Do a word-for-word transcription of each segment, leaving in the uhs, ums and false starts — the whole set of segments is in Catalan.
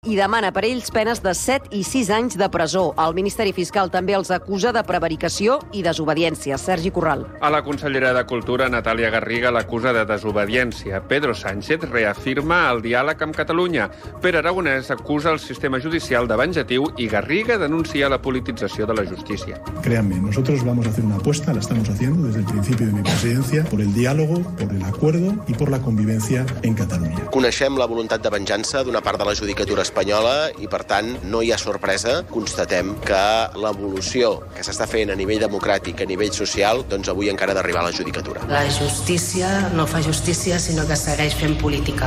i demana per ells penes de set i sis anys de presó. El Ministeri Fiscal també els acusa de prevaricació i desobediència. Sergi Corral. A la consellera de Cultura, Natàlia Garriga, l'acusa de desobediència. Pedro Sánchez reafirma el diàleg amb Catalunya. Pere Aragonès acusa el sistema judicial de venjatiu i Garriga denuncia la politització de la justícia. Créanme, nosotros vamos a hacer una apuesta, la estamos haciendo desde el principio de mi presidencia, por el diálogo, por el acuerdo y por la convivencia en Catalunya. Coneixem la voluntat de venjança d'una part de la judicatura espanyola i, per tant, no hi ha sorpresa. Constatem que l'evolució que s'està fent a nivell democràtic, a nivell social, doncs avui encara ha d'arribar a la judicatura. La justícia no fa justícia, sinó que segueix fent política.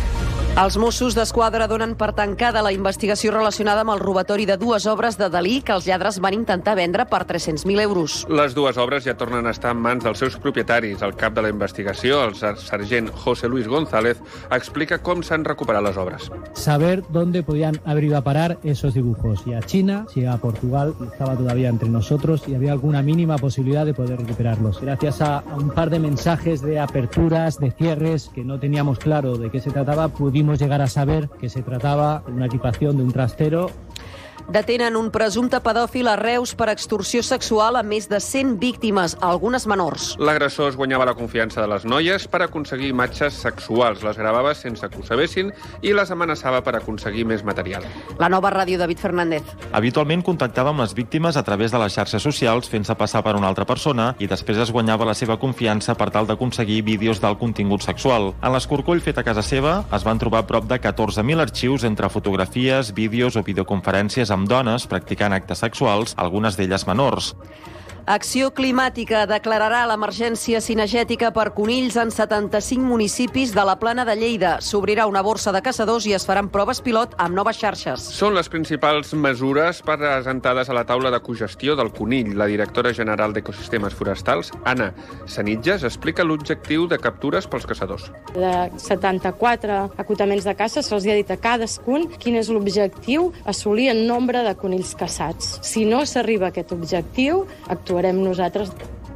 Els Mossos d'Esquadra donen per tancada la investigació relacionada amb el robatori de dues obres de Dalí que els lladres van intentar vendre per tres-cents mil euros. Les dues obres ja tornen a estar en mans dels seus propietaris. El cap de la investigació, el sergent José Luis González, explica com s'han recuperat les obres. Saber dónde podían haber ido a parar esos dibujos. Si a China, si a Portugal, estaba todavía entre nosotros y había alguna mínima posibilidad de poder recuperarlos. Gracias a un par de mensajes de aperturas, de cierres, que no teníamos claro de qué se trataba, pudimos llegar a saber que se trataba de una equipación de un trastero. Detenen un presumpte pedòfil a Reus per extorsió sexual a més de cent víctimes, algunes menors. L'agressor es guanyava la confiança de les noies per aconseguir imatges sexuals. Les gravava sense que ho sabessin i les amenaçava per aconseguir més material. La Nova Ràdio, David Fernández. Habitualment contactava amb les víctimes a través de les xarxes socials fent-se passar per una altra persona i després es guanyava la seva confiança per tal d'aconseguir vídeos d'alt contingut sexual. En l'escorcoll fet a casa seva es van trobar prop de catorze mil arxius entre fotografies, vídeos o videoconferències amb dones practicant actes sexuals, algunes d'elles menors. Acció Climàtica declararà l'emergència cinegètica per conills en setanta-cinc municipis de la Plana de Lleida. S'obrirà una borsa de caçadors i es faran proves pilot amb noves xarxes. Són les principals mesures presentades a la taula de cogestió del conill. La directora general d'Ecosistemes Forestals, Anna Sanitges, explica l'objectiu de captures pels caçadors. De setanta-quatre acotaments de caça se'ls ha dit a cadascun quin és l'objectiu, assolir el nombre de conills caçats. Si no s'arriba a aquest objectiu, actuarem nosaltres.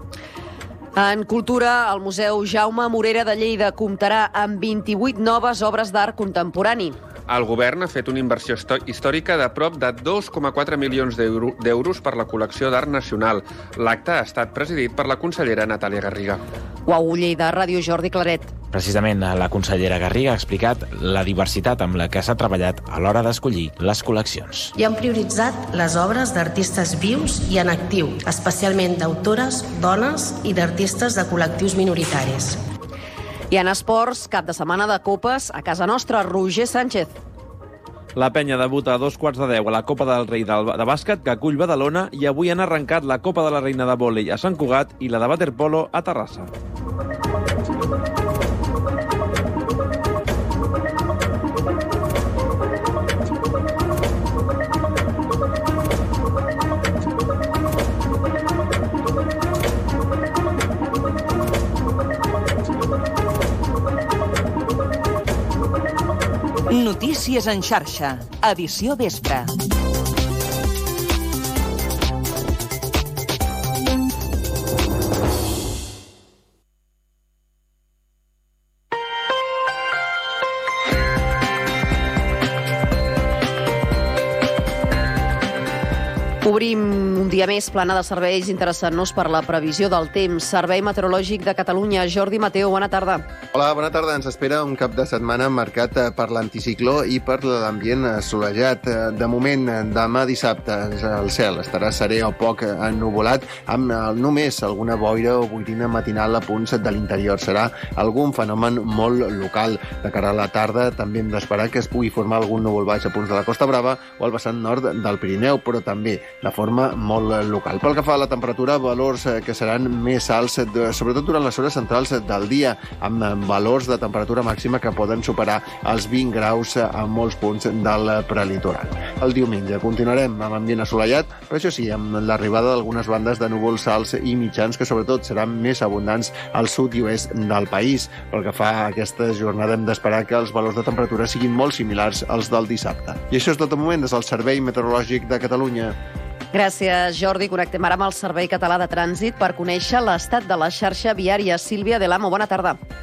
En cultura, el Museu Jaume Morera de Lleida comptarà amb vint-i-vuit noves obres d'art contemporani. El govern ha fet una inversió històrica de prop de dos coma quatre milions d'euros per la col·lecció d'art nacional. L'acte ha estat presidit per la consellera Natàlia Garriga. Uau, Lleida, Ràdio, Jordi Claret. Precisament, la consellera Garriga ha explicat la diversitat amb la que s'ha treballat a l'hora d'escollir les col·leccions. I han prioritzat les obres d'artistes vius i en actiu, especialment d'autores, dones i d'artistes de col·lectius minoritaris. I en esports, cap de setmana de copes a casa nostra, Roger Sánchez. La penya debuta a dos quarts de deu a la Copa del Rei de bàsquet que acull Badalona i avui han arrencat la Copa de la Reina de vòlei a Sant Cugat i la de waterpolo a Terrassa. Notícies en xarxa, edició vespre. Obrim un dia més plana de serveis interessant-nos per la previsió del temps. Servei Meteorològic de Catalunya. Jordi Mateo, bona tarda. Hola, bona tarda. Ens espera un cap de setmana marcat per l'anticicló i per l'ambient assolellat. De moment, demà dissabte, el cel estarà serè o poc ennuvolat, amb només alguna boira o boirina matinal a punts de l'interior. Serà algun fenomen molt local. De cara a la tarda, també hem d'esperar que es pugui formar algun núvol baix a punts de la Costa Brava o al vessant nord del Pirineu, però també de forma molt local. Pel que fa a la temperatura, valors que seran més alts, sobretot durant les hores centrals del dia, amb valors de temperatura màxima que poden superar els vint graus a molts punts del prelitoral. El diumenge continuarem amb ambient assolellat, però això sí, amb l'arribada d'algunes bandes de núvols alts i mitjans que sobretot seran més abundants al sud i oest del país. Pel que fa a aquesta jornada hem d'esperar que els valors de temperatura siguin molt similars als del dissabte. I això és tot de moment des del Servei Meteorològic de Catalunya. Gràcies, Jordi. Connectem ara amb el Servei Català de Trànsit per conèixer l'estat de la xarxa viària. Sílvia Delamo, bona tarda.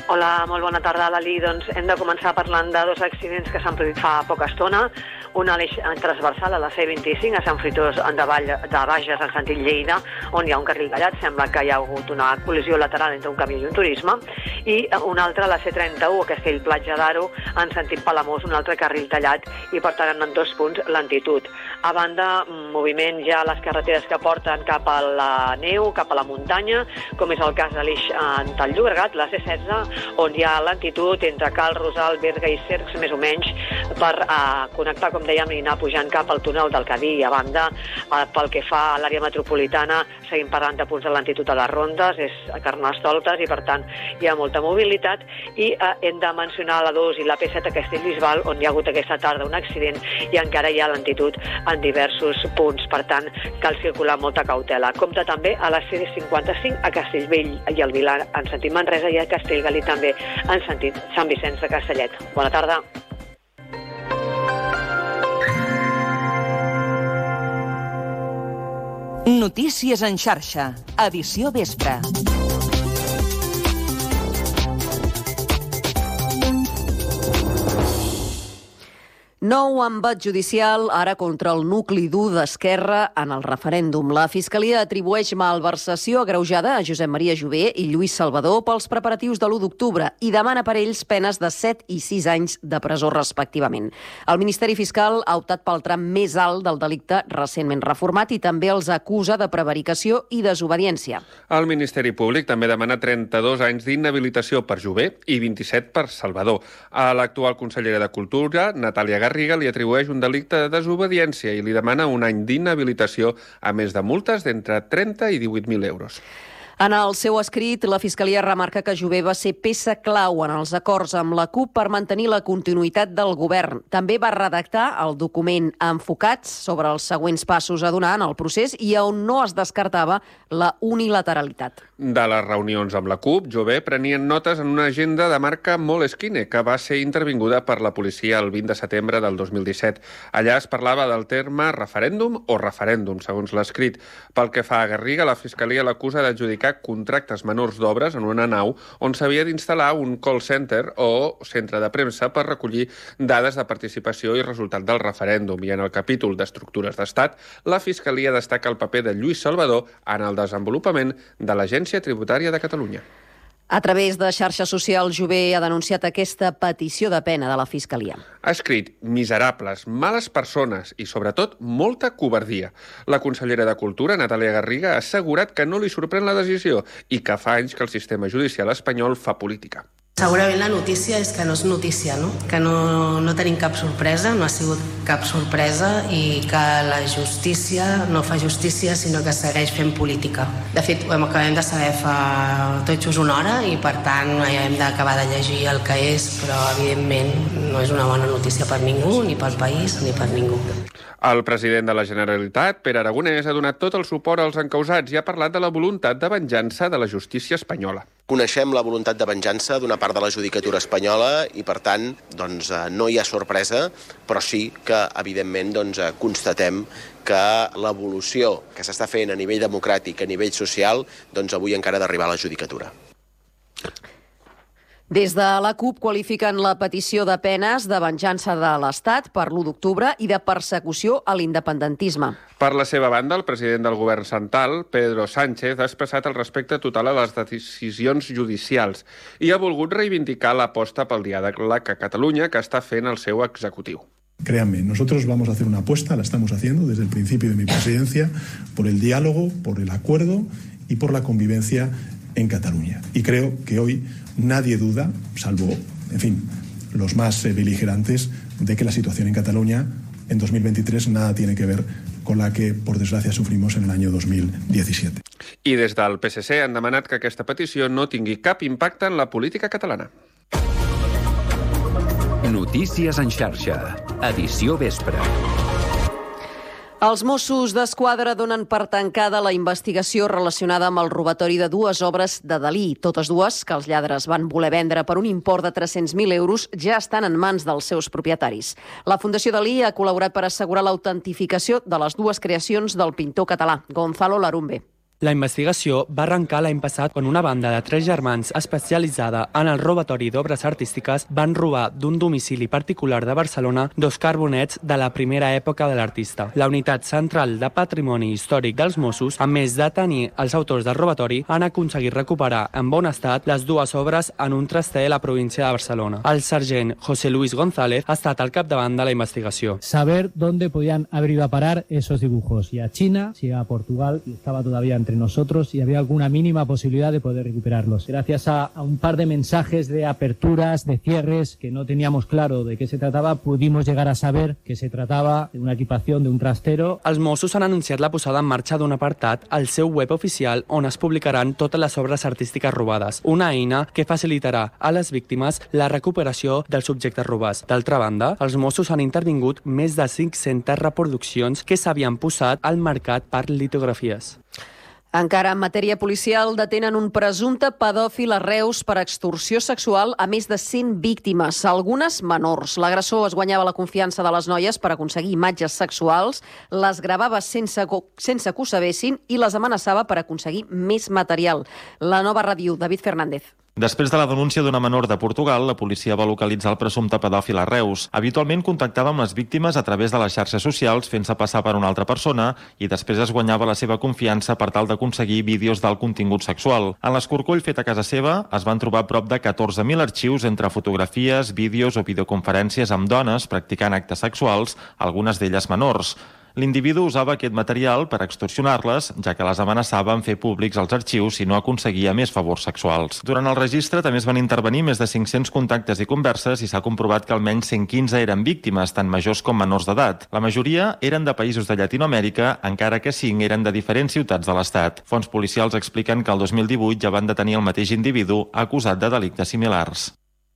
Hola, molt bona tarda, Lali. Doncs hem de començar parlant de dos accidents que s'han produït fa poca estona. Un a l'eix transversal a la C vint-i-cinc, a Sant Fruitós de, Vall, de Bages, en sentit Lleida, on hi ha un carril tallat. Sembla que hi ha hagut una col·lisió lateral entre un camió i un turisme. I un altre a la C trenta-u, a Castellplatja d'Aro, en sentit Palamós, un altre carril tallat, i per tant en dos punts lentitud. A banda, moviment ja a les carreteres que porten cap a la neu, cap a la muntanya, com és el cas de l'eix del Llobregat, la C setze, on hi ha lentitud entre Cal Rosal, Berga i Cercs, més o menys, per eh, connectar, com dèiem, i anar pujant cap al túnel del Cadí. A banda, eh, pel que fa a l'àrea metropolitana, seguim parlant de punts de lentitud a les rondes, és a Carnestoltes, i per tant hi ha molta mobilitat. I eh, hem de mencionar la dos i la P set a Castellbisbal, on hi ha hagut aquesta tarda un accident i encara hi ha lentitud en diversos punts. Per tant, cal circular amb molta cautela. Compte també a la C cinquanta-cinc a Castellvell i al Vilar, en sentit Manresa, i a Castellgalí també en sentit Sant Vicenç de Castellet. Bona tarda. Notícies en xarxa. Edició vespre. Nou embat judicial ara contra el nucli dur d'Esquerra en el referèndum. La Fiscalia atribueix malversació agreujada a Josep Maria Jové i Lluís Salvador pels preparatius de l'u d'octubre i demana per ells penes de set i sis anys de presó respectivament. El Ministeri Fiscal ha optat pel tram més alt del delicte recentment reformat i també els acusa de prevaricació i desobediència. El Ministeri Públic també demana trenta-dos anys d'inhabilitació per Jové i vint-i-set per Salvador. A l'actual consellera de Cultura, Natàlia Garriga, li atribueix un delicte de desobediència i li demana un any d'inhabilitació a més de multes d'entre trenta i divuit mil euros. En el seu escrit, la Fiscalia remarca que Jové va ser peça clau en els acords amb la CUP per mantenir la continuïtat del govern. També va redactar el document Enfocats sobre els següents passos a donar en el procés i on no es descartava la unilateralitat. De les reunions amb la CUP, Jové prenien notes en una agenda de marca Moleskine, que va ser intervinguda per la policia el vint de setembre del dos mil disset. Allà es parlava del terme referèndum o referèndum, segons l'escrit. Pel que fa a Garriga, la Fiscalia l'acusa d'adjudicar contractes menors d'obres en una nau on s'havia d'instal·lar un call center o centre de premsa per recollir dades de participació i resultat del referèndum. I en el capítol d'estructures d'estat, la Fiscalia destaca el paper de Lluís Salvador en el desenvolupament de l'Agència Tributària de Catalunya. A través de xarxes socials, Jové ha denunciat aquesta petició de pena de la Fiscalia. Ha escrit miserables, males persones i, sobretot, molta covardia. La consellera de Cultura, Natàlia Garriga, ha assegurat que no li sorprèn la decisió i que fa anys que el sistema judicial espanyol fa política. Segurament la notícia és que no és notícia, no? Que no, no tenim cap sorpresa, no ha sigut cap sorpresa i que la justícia no fa justícia, sinó que segueix fent política. De fet, ho acabem de saber fa tot just una hora i, per tant, ja hem d'acabar de llegir el que és, però, evidentment, no és una bona notícia per ningú, ni pel país, ni per ningú. El president de la Generalitat, Pere Aragonès, ha donat tot el suport als encausats i ha parlat de la voluntat de venjança de la justícia espanyola. Coneixem la voluntat de venjança d'una part de la judicatura espanyola i, per tant, doncs, no hi ha sorpresa, però sí que, evidentment, doncs, constatem que l'evolució que s'està fent a nivell democràtic, a nivell social, doncs avui encara ha d'arribar a la judicatura. Des de la CUP qualifiquen la petició de penes de venjança de l'Estat per l'u d'octubre i de persecució a l'independentisme. Per la seva banda, el president del govern central, Pedro Sánchez, ha expressat el respecte total a les decisions judicials i ha volgut reivindicar l'aposta pel diàleg a Catalunya que està fent el seu executiu. Créanme, nosotros vamos a hacer una apuesta, la estamos haciendo desde el principio de mi presidencia, por el diálogo, por el acuerdo y por la convivencia en Cataluña. Y creo que hoy nadie duda, salvo, en fin, los más eh, beligerantes, de que la situación en Cataluña en dos mil veintitrés nada tiene que ver con la que, por desgracia, sufrimos en el año dos mil diecisiete. I des del P S C han demanat que aquesta petició no tingui cap impacte en la política catalana. Notícies en xarxa. Edició vespre. Els Mossos d'Esquadra donen per tancada la investigació relacionada amb el robatori de dues obres de Dalí. Totes dues, que els lladres van voler vendre per un import de tres-cents mil euros, ja estan en mans dels seus propietaris. La Fundació Dalí ha col·laborat per assegurar l'autentificació de les dues creacions del pintor català, Gonzalo Larumbe. La investigació va arrencar l'any passat quan una banda de tres germans especialitzada en el robatori d'obres artístiques van robar d'un domicili particular de Barcelona dos carbonets de la primera època de l'artista. La Unitat Central de Patrimoni Històric dels Mossos, a més de tenir els autors del robatori, han aconseguit recuperar en bon estat les dues obres en un traster a la província de Barcelona. El sergent José Luis González ha estat al capdavant de la investigació. Saber dónde podían haber ido a parar esos dibujos, si a China, si a Portugal, y estaba todavía entre nosotros y había alguna mínima posibilidad de poder recuperarlos. Gracias a, a un par de mensajes de aperturas, de cierres, que no teníamos claro de qué se trataba, pudimos llegar a saber que se trataba de una equipación, de un trastero. Els Mossos han anunciat la posada en marxa d'un apartat al seu web oficial on es publicaran totes les obres artístiques robades, una eina que facilitarà a les víctimes la recuperació dels subjectes robats. D'altra banda, els Mossos han intervingut més de cinc-centes reproduccions que s'havien posat al mercat per litografies. Encara en matèria policial, detenen un presumpte pedòfil a Reus per extorsió sexual a més de cent víctimes, algunes menors. L'agressor es guanyava la confiança de les noies per aconseguir imatges sexuals, les gravava sense, sense que ho sabessin i les amenaçava per aconseguir més material. La Nova Ràdio, David Fernández. Després de la denúncia d'una menor de Portugal, la policia va localitzar el presumpte pedòfil a Reus. Habitualment contactava amb les víctimes a través de les xarxes socials fent-se passar per una altra persona i després es guanyava la seva confiança per tal d'aconseguir vídeos d'alt contingut sexual. En l'escorcoll fet a casa seva es van trobar prop de catorze mil arxius entre fotografies, vídeos o videoconferències amb dones practicant actes sexuals, algunes d'elles menors. L'individu usava aquest material per extorsionar-les, ja que les amenaçava en fer públics els arxius si no aconseguia més favors sexuals. Durant el registre també es van intervenir més de cinc-cents contactes i converses i s'ha comprovat que almenys cent quinze eren víctimes, tant majors com menors d'edat. La majoria eren de països de Llatinoamèrica, encara que cinc eren de diferents ciutats de l'Estat. Fonts policials expliquen que el dos mil divuit ja van detenir el mateix individu acusat de delictes similars.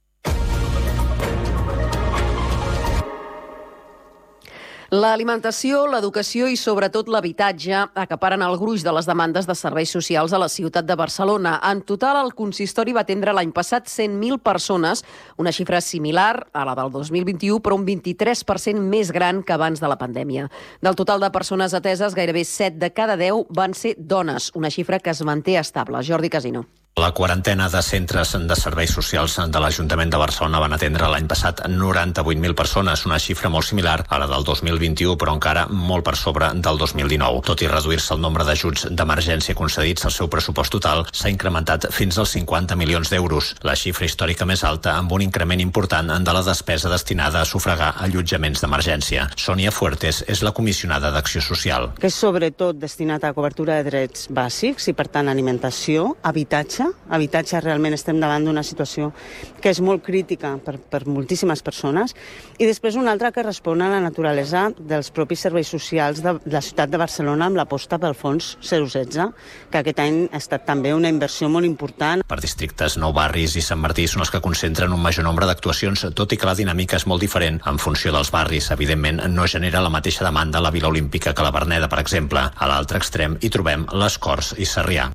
L'alimentació, l'educació i sobretot l'habitatge acaparen el gruix de les demandes de serveis socials a la ciutat de Barcelona. En total, el consistori va atendre l'any passat cent mil persones, una xifra similar a la del dos mil vint-i-u, però un vint-i-tres per cent més gran que abans de la pandèmia. Del total de persones ateses, gairebé set de cada deu van ser dones, una xifra que es manté estable. Jordi Casino. La quarantena de centres de serveis socials de l'Ajuntament de Barcelona van atendre l'any passat noranta-vuit mil persones, una xifra molt similar a la del dos mil vint-i-u, però encara molt per sobre del dos mil dinou. Tot i reduir-se el nombre d'ajuts d'emergència concedits, el seu pressupost total s'ha incrementat fins als cinquanta milions d'euros, la xifra històrica més alta amb un increment important de la despesa destinada a sufragar allotjaments d'emergència. Sònia Fuertes és la comissionada d'Acció Social. Que és sobretot destinat a cobertura de drets bàsics i, per tant, alimentació, habitatge. Habitatge, realment estem davant d'una situació que és molt crítica per, per moltíssimes persones, i després una altra que respon a la naturalesa dels propis serveis socials de, de la ciutat de Barcelona amb l'aposta pel fons zero setze, que aquest any ha estat també una inversió molt important. Per districtes, Nou Barris i Sant Martí són els que concentren un major nombre d'actuacions, tot i que la dinàmica és molt diferent en funció dels barris. Evidentment, no genera la mateixa demanda a la Vila Olímpica que la Verneda, per exemple. A l'altre extrem hi trobem les Corts i Sarrià.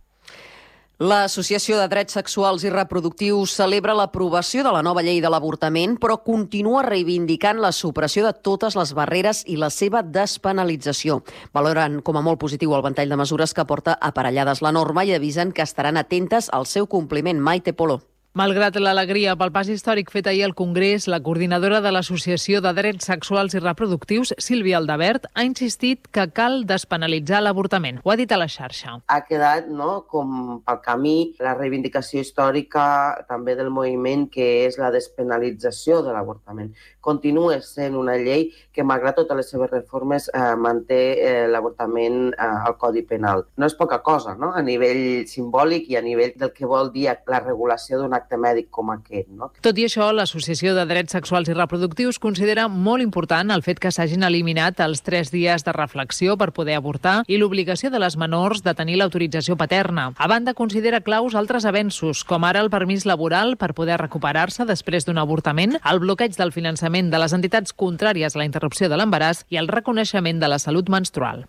L'Associació de Drets Sexuals i Reproductius celebra l'aprovació de la nova llei de l'avortament, però continua reivindicant la supressió de totes les barreres i la seva despenalització. Valoren com a molt positiu el ventall de mesures que porta aparellades la norma i avisen que estaran atentes al seu compliment. Maite Polo. Malgrat l'alegria pel pas històric fet ahir al Congrés, la coordinadora de l'Associació de Drets Sexuals i Reproductius, Sílvia Aldabert, ha insistit que cal despenalitzar l'avortament. Ho ha dit a la xarxa. Ha quedat, no, com pel camí la reivindicació històrica també del moviment, que és la despenalització de l'avortament. Continua sent una llei que, malgrat totes les seves reformes, eh, manté eh, l'avortament eh, al Codi Penal. No és poca cosa, no?, a nivell simbòlic i a nivell del que vol dir la regulació d'un acte mèdic com aquest, no? Tot i això, l'Associació de Drets Sexuals i Reproductius considera molt important el fet que s'hagin eliminat els tres dies de reflexió per poder avortar i l'obligació de les menors de tenir l'autorització paterna. A banda, considera claus altres avenços, com ara el permís laboral per poder recuperar-se després d'un avortament, el bloqueig del finançament de les entitats contràries a la interrupció de l'embaràs i el reconeixement de la salut menstrual.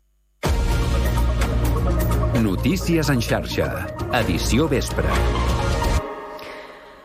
Notícies en xarxa. Edició vespre.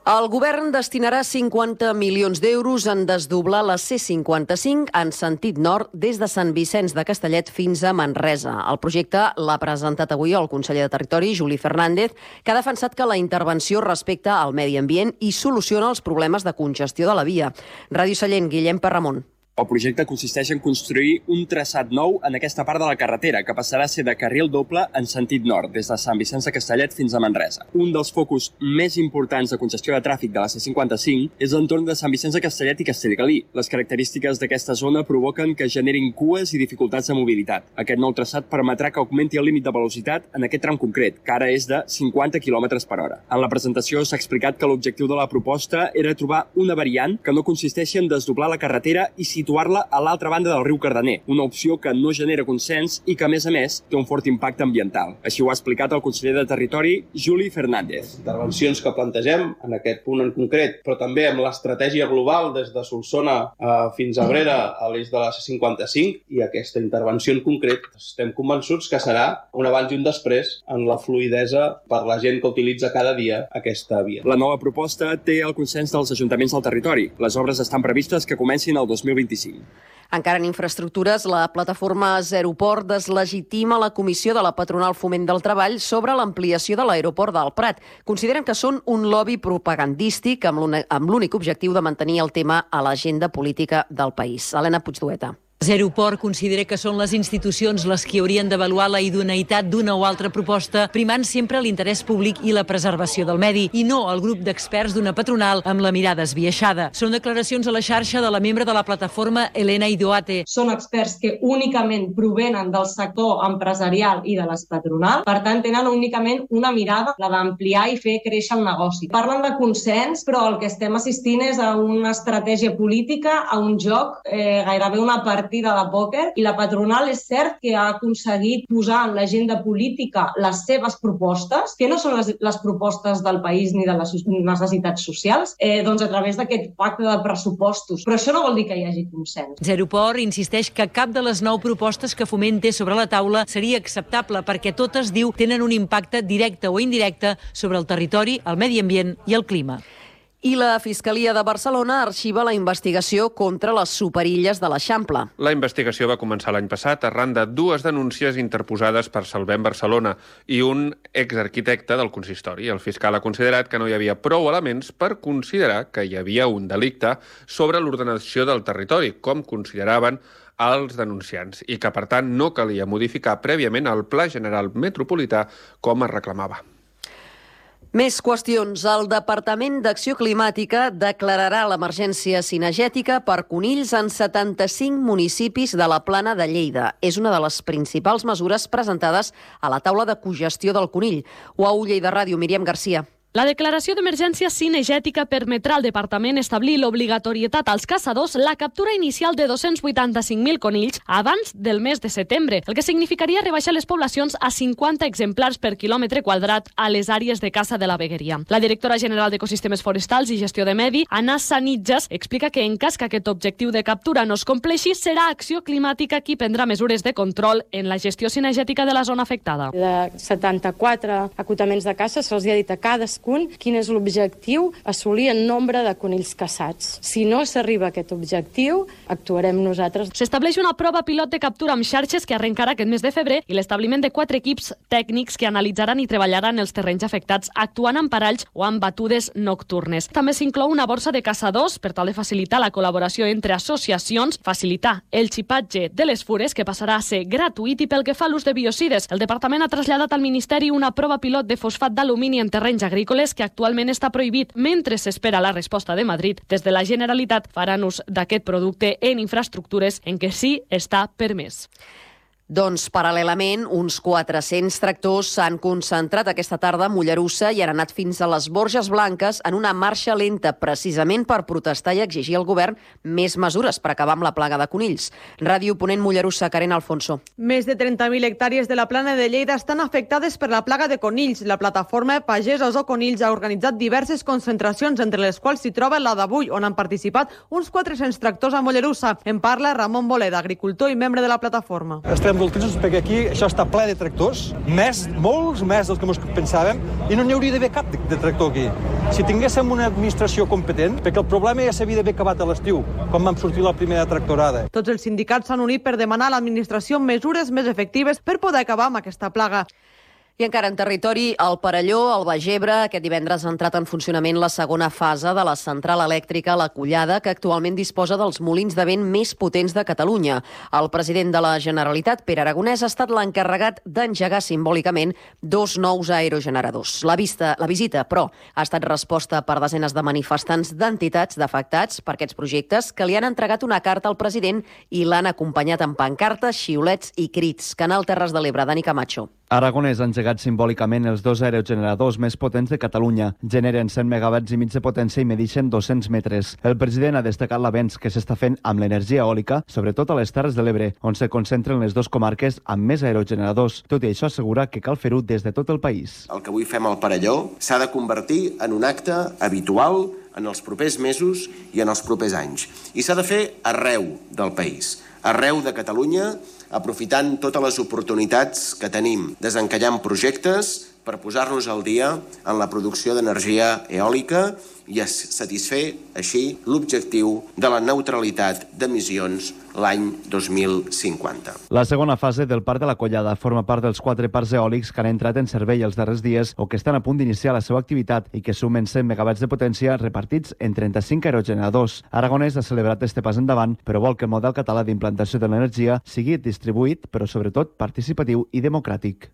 El govern destinarà cinquanta milions d'euros en desdoblar la C cinquanta-cinc en sentit nord des de Sant Vicenç de Castellet fins a Manresa. El projecte l'ha presentat avui el conseller de Territori, Juli Fernández, que ha defensat que la intervenció respecta al medi ambient i soluciona els problemes de congestió de la via. Ràdio Sallent, Guillem Perramon. El projecte consisteix en construir un traçat nou en aquesta part de la carretera, que passarà a ser de carril doble en sentit nord, des de Sant Vicenç de Castellet fins a Manresa. Un dels focus més importants de congestió de tràfic de la C cinquanta-cinc és l'entorn de Sant Vicenç de Castellet i Castellgalí. Les característiques d'aquesta zona provoquen que generin cues i dificultats de mobilitat. Aquest nou traçat permetrà que augmenti el límit de velocitat en aquest tram concret, que ara és de cinquanta quilòmetres per hora. En la presentació s'ha explicat que l'objectiu de la proposta era trobar una variant que no consisteixi en desdoblar la carretera i situar situar-la a l'altra banda del riu Cardener, una opció que no genera consens i que, a més a més, té un fort impacte ambiental. Així ho ha explicat el conseller de Territori, Juli Fernández. Intervencions que plantegem en aquest punt en concret, però també amb l'estratègia global des de Solsona eh, fins a Abrera a l'eix de la C cinquanta-cinc, i aquesta intervenció en concret estem convençuts que serà un abans i un després en la fluïdesa per la gent que utilitza cada dia aquesta via. La nova proposta té el consens dels ajuntaments del territori. Les obres estan previstes que comencin el dos mil vint-i-cinc. Encara en infraestructures, la plataforma Zeroport deslegitima la comissió de la Patronal Foment del Treball sobre l'ampliació de l'aeroport del Prat. Consideren que són un lobby propagandístic amb l'únic objectiu de mantenir el tema a l'agenda política del país. Helena Puigdueta. Zeroport considera que són les institucions les que haurien d'avaluar la idoneïtat d'una o altra proposta, primant sempre l'interès públic i la preservació del medi, i no el grup d'experts d'una patronal amb la mirada esbiaixada. Són declaracions a la xarxa de la membre de la plataforma Elena Idoate. Són experts que únicament provenen del sector empresarial i de les patronals, per tant tenen únicament una mirada, la d'ampliar i fer créixer el negoci. Parlen de consens, però el que estem assistint és a una estratègia política, a un joc, eh, gairebé una partida partida de pòquer, i la patronal és cert que ha aconseguit posar en l'agenda política les seves propostes, que no són les, les propostes del país ni de les necessitats socials, eh, doncs a través d'aquest pacte de pressupostos. Però això no vol dir que hi hagi consens. Zeroport insisteix que cap de les nou propostes que Foment té sobre la taula seria acceptable perquè totes, diu, tenen un impacte directe o indirecte sobre el territori, el medi ambient i el clima. I la Fiscalia de Barcelona arxiva la investigació contra les superilles de l'Eixample. La investigació va començar l'any passat arran de dues denúncies interposades per Salvem Barcelona i un exarquitecte del consistori. El fiscal ha considerat que no hi havia prou elements per considerar que hi havia un delicte sobre l'ordenació del territori, com consideraven els denunciants, i que, per tant, no calia modificar prèviament el Pla General Metropolità com es reclamava. Més qüestions. El Departament d'Acció Climàtica declararà l'emergència cinegètica per conills en setanta-cinc municipis de la Plana de Lleida. És una de les principals mesures presentades a la taula de cogestió del conill. U A U Lleida Ràdio, Míriam Garcia. La declaració d'emergència cinegètica permetrà al departament establir l'obligatorietat als caçadors la captura inicial de dos-cents vuitanta-cinc mil conills abans del mes de setembre, el que significaria rebaixar les poblacions a cinquanta exemplars per quilòmetre quadrat a les àrees de caça de la vegueria. La directora general d'Ecosistemes Forestals i Gestió de Medi, Anna Sanitjas, explica que en cas que aquest objectiu de captura no es compleixi, serà Acció Climàtica qui prendrà mesures de control en la gestió cinegètica de la zona afectada. De setanta-quatre acotaments de caça se'ls ha dit a cadascun quin és l'objectiu, assolir el nombre de conills caçats. Si no s'arriba a aquest objectiu, actuarem nosaltres. S'estableix una prova pilot de captura amb xarxes que arrencarà aquest mes de febrer i l'establiment de quatre equips tècnics que analitzaran i treballaran els terrenys afectats, actuant en paralls o amb batudes nocturnes. També s'inclou una borsa de caçadors per tal de facilitar la col·laboració entre associacions, facilitar el xipatge de les fures, que passarà a ser gratuït, i pel que fa a l'ús de biocides, el departament ha traslladat al Ministeri una prova pilot de fosfat d'alumini en terrenys agrícoles que actualment està prohibit. Mentre s'espera la resposta de Madrid, des de la Generalitat faran ús d'aquest producte en infraestructures en què sí està permès. Doncs, paral·lelament, uns quatre-cents tractors s'han concentrat aquesta tarda a Mollerussa i han anat fins a les Borges Blanques en una marxa lenta, precisament per protestar i exigir al govern més mesures per acabar amb la plaga de conills. Ràdio Ponent Mollerussa, Karen Alfonso. Més de trenta mil hectàrees de la Plana de Lleida estan afectades per la plaga de conills. La plataforma Pagesos o Conills ha organitzat diverses concentracions, entre les quals s'hi troba la d'avui, on han participat uns quatre-cents tractors a Mollerussa. En parla Ramon Boleda, agricultor i membre de la plataforma. Estem estem molt tristos perquè aquí això està ple de tractors, més, molts més dels que ens pensàvem, i no n'hi hauria d'haver cap de, de tractor aquí. Si tinguéssim una administració competent, perquè el problema ja s'havia d'haver acabat a l'estiu, quan vam sortir la primera tractorada. Tots els sindicats s'han unit per demanar a l'administració mesures més efectives per poder acabar amb aquesta plaga. I encara en territori, al Perelló, al Baix Ebre, aquest divendres ha entrat en funcionament la segona fase de la central elèctrica La Collada, que actualment disposa dels molins de vent més potents de Catalunya. El president de la Generalitat, Pere Aragonès, ha estat l'encarregat d'engegar simbòlicament dos nous aerogeneradors. La, vista, la visita, però, ha estat resposta per desenes de manifestants d'entitats d'afectats per aquests projectes que li han entregat una carta al president i l'han acompanyat amb pancartes, xiulets i crits. Canal Terres de l'Ebre, Dani Camacho. Aragonès ha engegat simbòlicament els dos aerogeneradors més potents de Catalunya. Generen cent megawatts i mig de potència i medixen dos-cents metres. El president ha destacat l'avenç que s'està fent amb l'energia eòlica, sobretot a les Terres de l'Ebre, on se concentren les dues comarques amb més aerogeneradors. Tot i això, assegura que cal fer-ho des de tot el país. El que avui fem al Perelló s'ha de convertir en un acte habitual en els propers mesos i en els propers anys. I s'ha de fer arreu del país, arreu de Catalunya, aprofitant totes les oportunitats que tenim, desencallant projectes per posar-nos al dia en la producció d'energia eòlica i satisfer així l'objectiu de la neutralitat d'emissions l'any dos mil cinquanta. La segona fase del Parc de la Collada forma part dels quatre parcs eòlics que han entrat en servei els darrers dies o que estan a punt d'iniciar la seva activitat i que sumen cent megawatts de potència repartits en trenta-cinc aerogeneradors. Aragonès ha celebrat este pas endavant, però vol que el model català d'implantació de l'energia sigui distribuït, però sobretot participatiu i democràtic.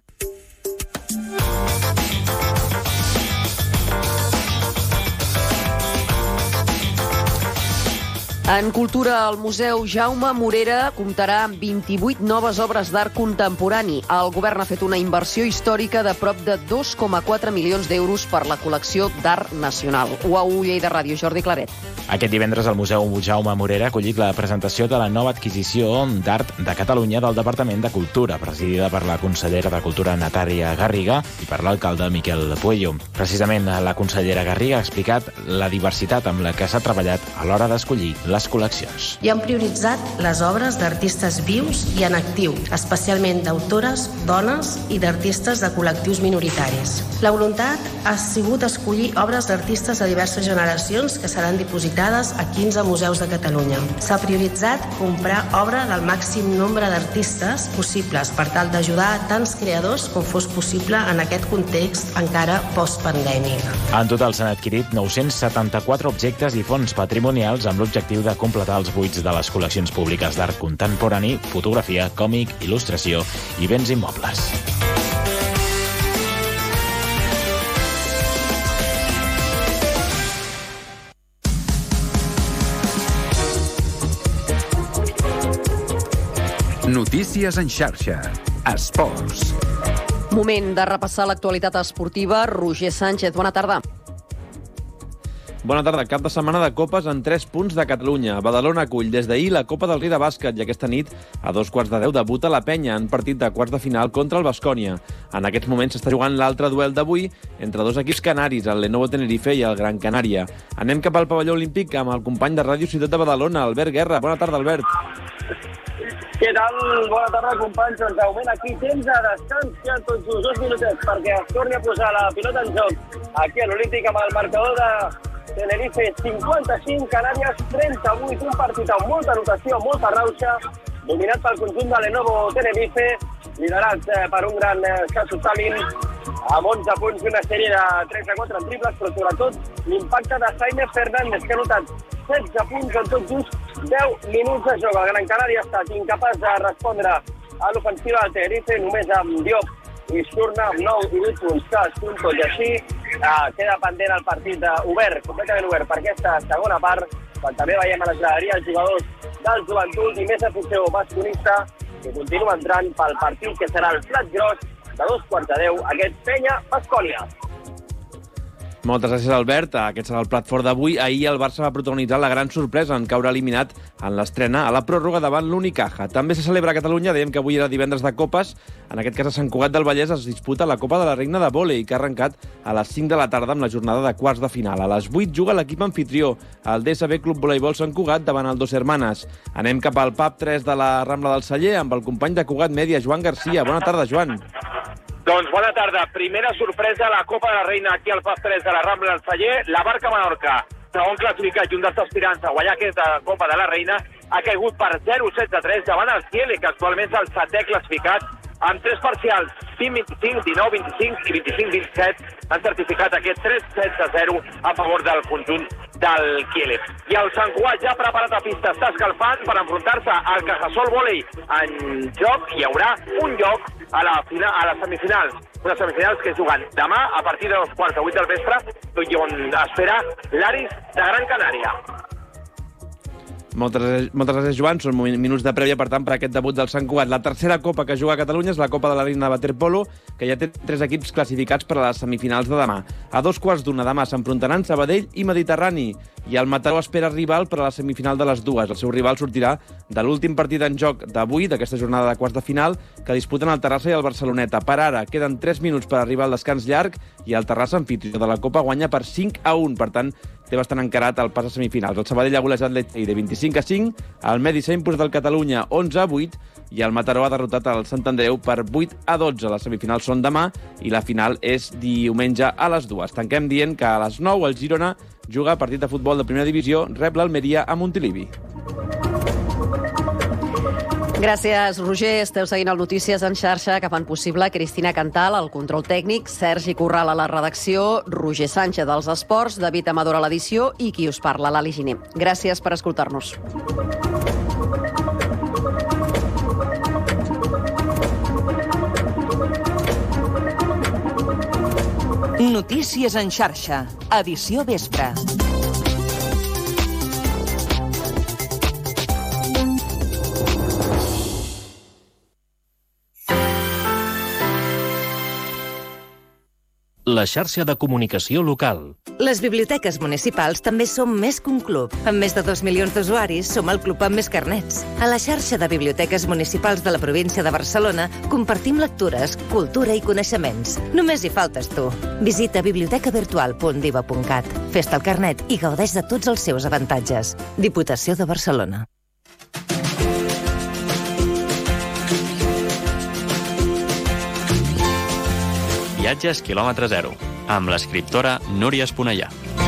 En cultura, el Museu Jaume Morera comptarà amb vint-i-vuit noves obres d'art contemporani. El govern ha fet una inversió històrica de prop de dos coma quatre milions d'euros per la col·lecció d'art nacional. U A U Lleida Ràdio, Jordi Claret. Aquest divendres el Museu Jaume Morera ha acollit la presentació de la nova adquisició d'art de Catalunya del Departament de Cultura, presidida per la consellera de Cultura Natàlia Garriga i per l'alcalde Miquel Puello. Precisament la consellera Garriga ha explicat la diversitat amb la que s'ha treballat a l'hora d'escollir les col·leccions. I han prioritzat les obres d'artistes vius i en actiu, especialment d'autores, dones i d'artistes de col·lectius minoritaris. La voluntat ha sigut escollir obres d'artistes de diverses generacions que seran dipositades a quinze museus de Catalunya. S'ha prioritzat comprar obra del màxim nombre d'artistes possibles per tal d'ajudar a tants creadors com fos possible en aquest context encara postpandèmic. En total s'han adquirit nou-cents setanta-quatre objectes i fons patrimonials amb l'objectiu de completar els buits de les col·leccions públiques d'art contemporani, fotografia, còmic, il·lustració i béns immobles. Notícies en xarxa. Esports. Moment de repassar l'actualitat esportiva. Roger Sánchez, bona tarda. Bona tarda. Cap de setmana de copes en tres punts de Catalunya. Badalona acull des d'ahir la Copa del Rei de bàsquet i aquesta nit a dos quarts de deu debuta la Penya en partit de quarts de final contra el Baskonia. En aquests moments s'està jugant l'altre duel d'avui entre dos equips canaris, el Lenovo Tenerife i el Gran Canària. Anem cap al pavelló olímpic amb el company de Ràdio Ciutat de Badalona, Albert Guerra. Bona tarda, Albert. Què tal? Bona tarda, companys. Doncs de moment aquí temps de descans, ja tots just dos minutets perquè es torni a posar la pilota en joc aquí a l'Olímpic amb el marcador de Tenerife cinquanta-cinc, Canàries trenta-vuit, un partit amb molta rotació, molta rauxa, dominat pel conjunt de Lenovo Tenerife, liderat eh, per un gran eh, Casu Salin, amb onze punts i una sèrie de tres a quatre en triples, però sobretot l'impacte de Jaime Fernández, que ha notat setze punts en tot just deu minuts de joc. El Gran Canària ha estat incapaç de respondre a l'ofensiva del Tenerife, només amb Diop i Surna amb nou i vuit punts cadascun, tot i així eh, queda pendent el partit uh, obert, completament obert per aquesta segona part, quan també veiem a les graderies els jugadors del Joventut i més afició masculista que continua entrant pel partit que serà el plat gros de dos quarts de deu, aquest Penya Baskonia. Moltes gràcies, Albert. Aquest serà el plat fort d'avui. Ahir el Barça va protagonitzar la gran sorpresa en caure eliminat en l'estrena a la pròrroga davant l'Unicaja. També se celebra a Catalunya, dèiem que avui era divendres de Copes. En aquest cas a Sant Cugat del Vallès es disputa la Copa de la Reina de Vòlei, que ha arrencat a les cinc de la tarda amb la jornada de quarts de final. A les vuit juga l'equip anfitrió, el D S B Club Voleibol Sant Cugat, davant el Dos Hermanes. Anem cap al pub tres de la Rambla del Celler amb el company de Cugat Mèdia, Joan Garcia. Bona tarda, Joan. Doncs bona tarda. Primera sorpresa a la Copa de la Reina aquí al pub tres de la Rambla del Celler. La Barca Menorca, segon classificat i un dels aspirants a guanyar aquesta Copa de la Reina, ha caigut per zero setze a tres davant el Kiele, que actualment és el setè classificat, amb tres parcials, vint vint-i-cinc, dinou vint-i-cinc i vint-i-cinc vint-i-set, han certificat aquest tres setze a zero a favor del conjunt del Kiele. I el Sant Cugat ja preparat a pista, està escalfant per enfrontar-se al Cajasol Vòlei. En joc hi haurà un lloc a la final, a les semifinals, unes semifinals que juguen demà a partir de dos quarts de vuit del vespre, i on espera l'Aris de Gran Canària. Moltes, moltes gràcies, Joan. Són minuts de prèvia, per tant, per aquest debut del Sant Cugat. La tercera copa que juga a Catalunya és la Copa de la Reina de Waterpolo, que ja té tres equips classificats per a les semifinals de demà. A dos quarts d'una demà s'enfrontaran Sabadell i Mediterrani, i el Mataró espera rival per a la semifinal de les dues. El seu rival sortirà de l'últim partit en joc d'avui, d'aquesta jornada de quarts de final, que disputen el Terrassa i el Barceloneta. Per ara, queden tres minuts per arribar al descans llarg, i el Terrassa, anfitrió de la Copa, guanya per cinc a un. Per tant, té bastant encarat el pas a semifinals. El Sabadell ha golejat l'Etei de vint-i-cinc a cinc, el Medi s'ha imposat del Catalunya onze a vuit, i el Mataró ha derrotat el Sant Andreu per vuit a dotze. Les semifinals són demà i la final és diumenge a les dues. Tanquem dient que a les nou el Girona juga partit de futbol de primera divisió, rep l'Almeria a Montilivi. Gràcies, Roger. Esteu seguint el Notícies en xarxa, que fan possible Cristina Cantal, el control tècnic, Sergi Corral a la redacció, Roger Sánchez dels esports, David Amador a l'edició i qui us parla, l'Ali Giner. Gràcies per escoltar-nos. Notícies en xarxa, edició vespre. La xarxa de comunicació local. Les biblioteques municipals també som més que un club. Amb més de dos milions d'usuaris, som el club amb més carnets. A la xarxa de biblioteques municipals de la província de Barcelona compartim lectures, cultura i coneixements. Només hi faltes tu. Visita biblioteca virtual punt diva punt cat. Fes-te el carnet i gaudeix de tots els seus avantatges. Diputació de Barcelona. Viatges quilòmetre zero, amb l'escriptora Núria Esponellà.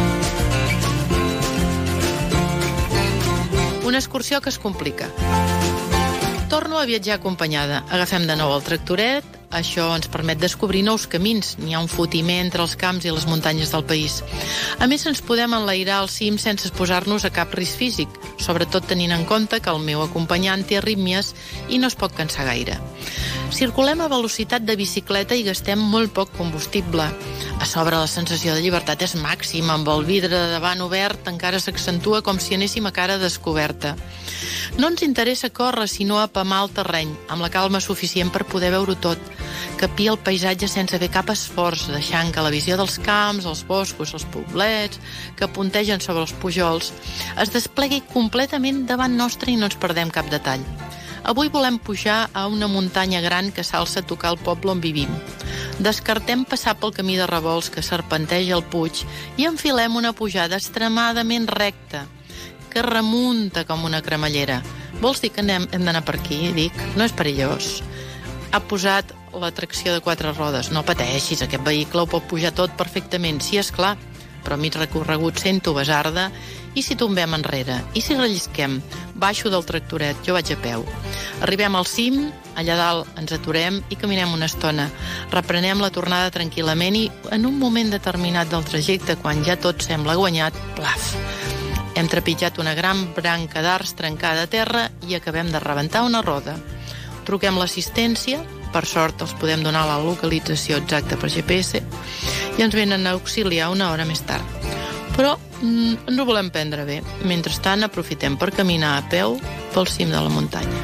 Una excursió que es complica. Torno a viatjar acompanyada. Agafem de nou el tractoret. Això ens permet descobrir nous camins. N'hi ha un fotimer entre els camps i les muntanyes del país. A més, ens podem enlairar al cim sense exposar-nos a cap risc físic, sobretot tenint en compte que el meu acompanyant té arrítmies i no es pot cansar gaire. Circulem a velocitat de bicicleta i gastem molt poc combustible. A sobre, la sensació de llibertat és màxima. Amb el vidre de davant obert encara s'accentua com si anéssim a cara descoberta. No ens interessa córrer, sinó apamar el terreny, amb la calma suficient per poder veure-ho tot. Capir el paisatge sense fer cap esforç, deixant que la visió dels camps, els boscos, els poblets, que puntegen sobre els pujols, es desplegui completament davant nostre i no ens perdem cap detall. Avui volem pujar a una muntanya gran que s'alça a tocar el poble on vivim. Descartem passar pel camí de revolts que serpenteja el puig i enfilem una pujada extremadament recta, que remunta com una cremallera. Vols dir que anem, hem d'anar per aquí? Dic, no és perillós. Ha posat la tracció de quatre rodes. No pateixis, aquest vehicle ho pot pujar tot perfectament. Sí, és clar, però mig recorregut sento basarda. I si tombem enrere? I si rellisquem? Baixo del tractoret, jo vaig a peu. Arribem al cim, allà dalt ens aturem i caminem una estona. Reprenem la tornada tranquil·lament i en un moment determinat del trajecte, quan ja tot sembla guanyat, plaf! Hem trepitjat una gran branca d'arç trencada a terra i acabem de rebentar una roda. Truquem l'assistència, per sort els podem donar la localització exacta per G P S, i ens venen a auxiliar una hora més tard. Però mm, ens ho volem prendre bé. Mentrestant, aprofitem per caminar a peu pel cim de la muntanya.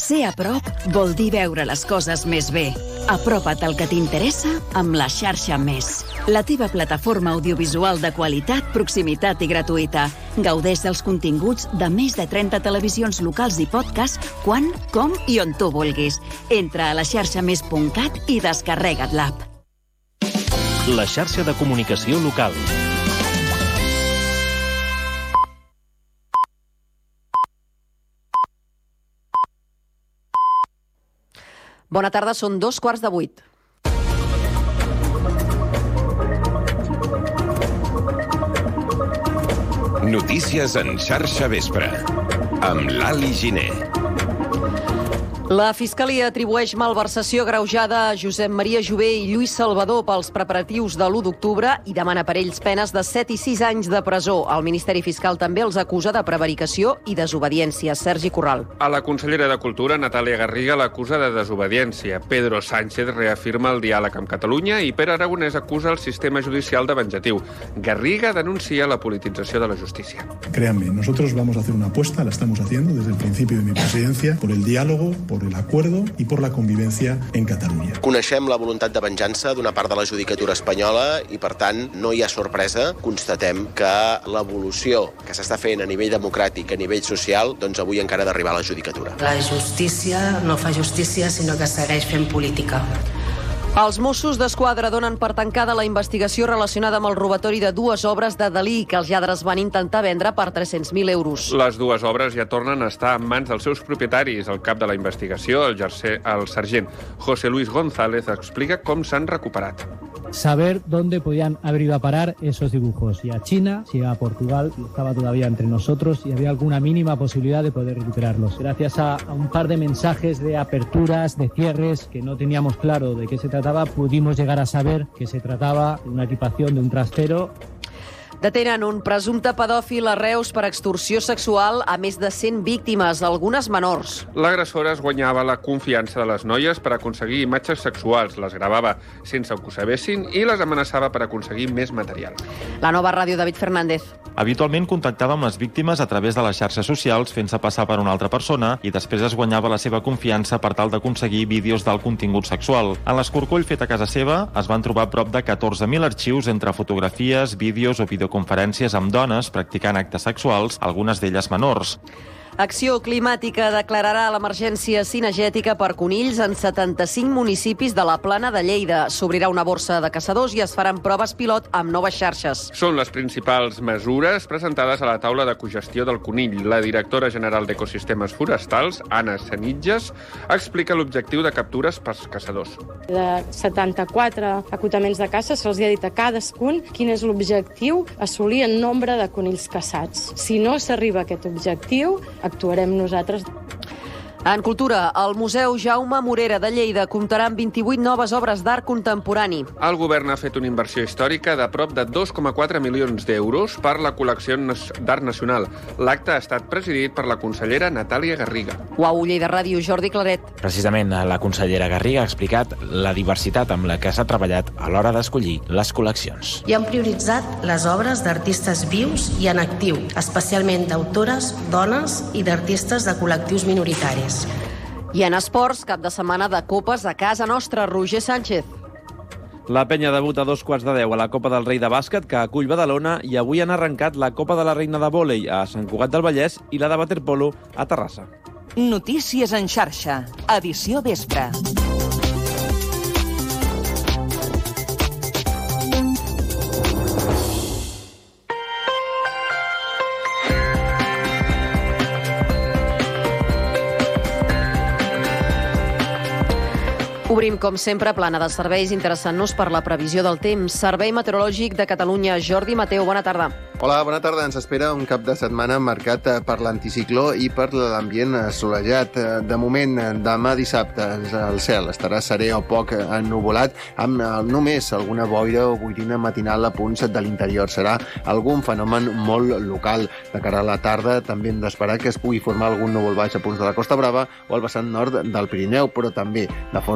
Ser a prop vol dir veure les coses més bé. Apropa't al que t'interessa amb la xarxa Més. La teva plataforma audiovisual de qualitat, proximitat i gratuïta. Gaudeix dels continguts de més de trenta televisions locals i podcasts quan, com i on tu vulguis. Entra a la xarxa més punt cat i descarrega't l'app. La xarxa de comunicació local. Bona tarda, són dos quarts de vuit. Notícies en xarxa vespre, amb l'Ali Giner. La Fiscalia atribueix malversació agreujada a Josep Maria Jové i Lluís Salvador pels preparatius de l'u d'octubre i demana per ells penes de set i sis anys de presó. El Ministeri Fiscal també els acusa de prevaricació i desobediència. Sergi Corral. A la consellera de Cultura, Natàlia Garriga, l'acusa de desobediència. Pedro Sánchez reafirma el diàleg amb Catalunya i Pere Aragonès acusa el sistema judicial de venjatiu. Garriga denuncia la politització de la justícia. Créanme, nosotros vamos a hacer una apuesta, la estamos haciendo desde el principio de mi presidencia, por el diálogo, por el acuerdo y por la convivencia en Catalunya. Coneixem la voluntat de venjança d'una part de la judicatura espanyola i, per tant, no hi ha sorpresa. Constatem que l'evolució que s'està fent a nivell democràtic, a nivell social, doncs avui encara ha d'arribar a la judicatura. La justícia no fa justícia, sinó que segueix fent política. Els Mossos d'Esquadra donen per tancada la investigació relacionada amb el robatori de dues obres de Dalí que els lladres van intentar vendre per tres-cents mil euros. Les dues obres ja tornen a estar en mans dels seus propietaris. El cap de la investigació, el, jerser, el sergent José Luis González, explica com s'han recuperat. Saber dónde podían haber ido a parar esos dibujos, si a China, si a Portugal, si estaba todavía entre nosotros y había alguna mínima posibilidad de poder recuperarlos. Gracias a, a un par de mensajes de aperturas, de cierres, que no teníamos claro de qué se trataba, pudimos llegar a saber que se trataba de una equipación, de un trastero. Detenen un presumpte pedòfil a Reus per extorsió sexual a més de cent víctimes, algunes menors. L'agressora es guanyava la confiança de les noies per aconseguir imatges sexuals, les gravava sense que ho sabessin i les amenaçava per aconseguir més material. La Nova Ràdio, David Fernández. Habitualment contactava amb les víctimes a través de les xarxes socials fent-se passar per una altra persona i després es guanyava la seva confiança per tal d'aconseguir vídeos d'alt contingut sexual. En l'escorcoll fet a casa seva es van trobar prop de catorze mil arxius entre fotografies, vídeos o videoconferències amb dones practicant actes sexuals, algunes d'elles menors. Acció Climàtica declararà l'emergència cinegètica per conills en setanta-cinc municipis de la Plana de Lleida. S'obrirà una borsa de caçadors i es faran proves pilot amb noves xarxes. Són les principals mesures presentades a la taula de cogestió del conill. La directora general d'Ecosistemes Forestals, Anna Senitges, explica l'objectiu de captures pels caçadors. De setanta-quatre acotaments de caça se'ls ha dit a cadascun quin és l'objectiu assolir en nombre de conills caçats. Si no s'arriba a aquest objectiu, actuarem nosaltres. En cultura, el Museu Jaume Morera de Lleida comptarà amb vint-i-vuit noves obres d'art contemporani. El govern ha fet una inversió històrica de prop de dos coma quatre milions d'euros per la col·lecció d'art nacional. L'acte ha estat presidit per la consellera Natàlia Garriga. Uau, Lleida Ràdio, Jordi Claret. Precisament, la consellera Garriga ha explicat la diversitat amb la que s'ha treballat a l'hora d'escollir les col·leccions. I han prioritzat les obres d'artistes vius i en actiu, especialment d'autores, dones i d'artistes de col·lectius minoritaris. I en esports, cap de setmana de copes a casa nostra, Roger Sánchez. La penya debuta a dos quarts de deu a la Copa del Rei de bàsquet, que acull Badalona, i avui han arrencat la Copa de la Reina de vòlei a Sant Cugat del Vallès i la de waterpolo a Terrassa. Notícies en xarxa, edició vespre. Obrim, com sempre, plana de serveis, interessant-nos per la previsió del temps. Servei Meteorològic de Catalunya. Jordi Mateu, bona tarda. Hola, bona tarda. Ens espera un cap de setmana marcat per l'anticicló i per l'ambient assolellat. De moment, demà dissabte, el cel estarà serè o poc ennuvolat, amb només alguna boira o boirina matinal a punts de l'interior. Serà algun fenomen molt local. De cara a la tarda, també hem d'esperar que es pugui formar algun núvol baix a punts de la Costa Brava o al vessant nord del Pirineu, però també de forma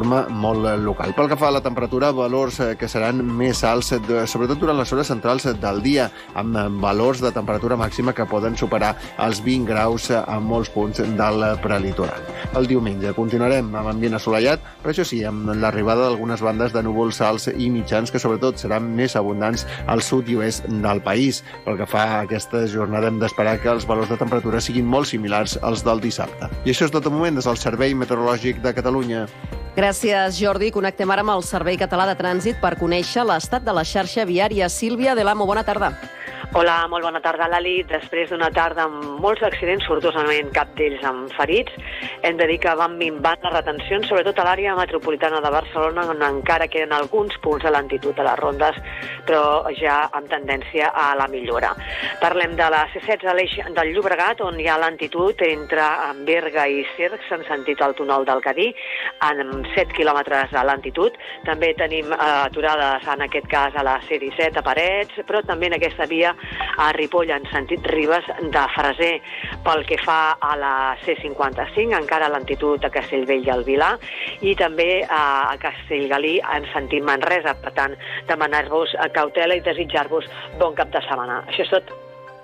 molt local. Pel que fa a la temperatura, valors que seran més alts, sobretot durant les hores centrals del dia, amb valors de temperatura màxima que poden superar els vint graus a molts punts del prelitoral. El diumenge continuarem amb ambient assolellat, però això sí, amb l'arribada d'algunes bandes de núvols alts i mitjans que sobretot seran més abundants al sud i oest del país. Pel que fa a aquesta jornada hem d'esperar que els valors de temperatura siguin molt similars als del dissabte. I això és tot de moment des del Servei Meteorològic de Catalunya. Gràcies, Jordi. Connectem ara amb el Servei Català de Trànsit per conèixer l'estat de la xarxa viària. Sílvia de l'Amo, bona tarda. Hola, molt bona tarda, Lali. Després d'una tarda amb molts accidents, sortosament cap d'ells amb ferits, hem de dir que van minvant les retencions, sobretot a l'àrea metropolitana de Barcelona, on encara queden alguns punts de lentitud a les rondes, però ja amb tendència a la millora. Parlem de la C setze a l'eix del Llobregat, on hi ha lentitud entre Berga i Cercs, en sentit al túnel del Cadí, amb set quilòmetres de lentitud. També tenim aturades, en aquest cas, a la C disset a Parets, però també en aquesta via a Ripoll, en sentit Ribes de Freser. Pel que fa a la C cinquanta-cinc, encara lentitud a Castellbell i al Vilar, i també a Castellgalí, en sentit Manresa. Per tant, demanar-vos cautela i desitjar-vos bon cap de setmana. Això és tot.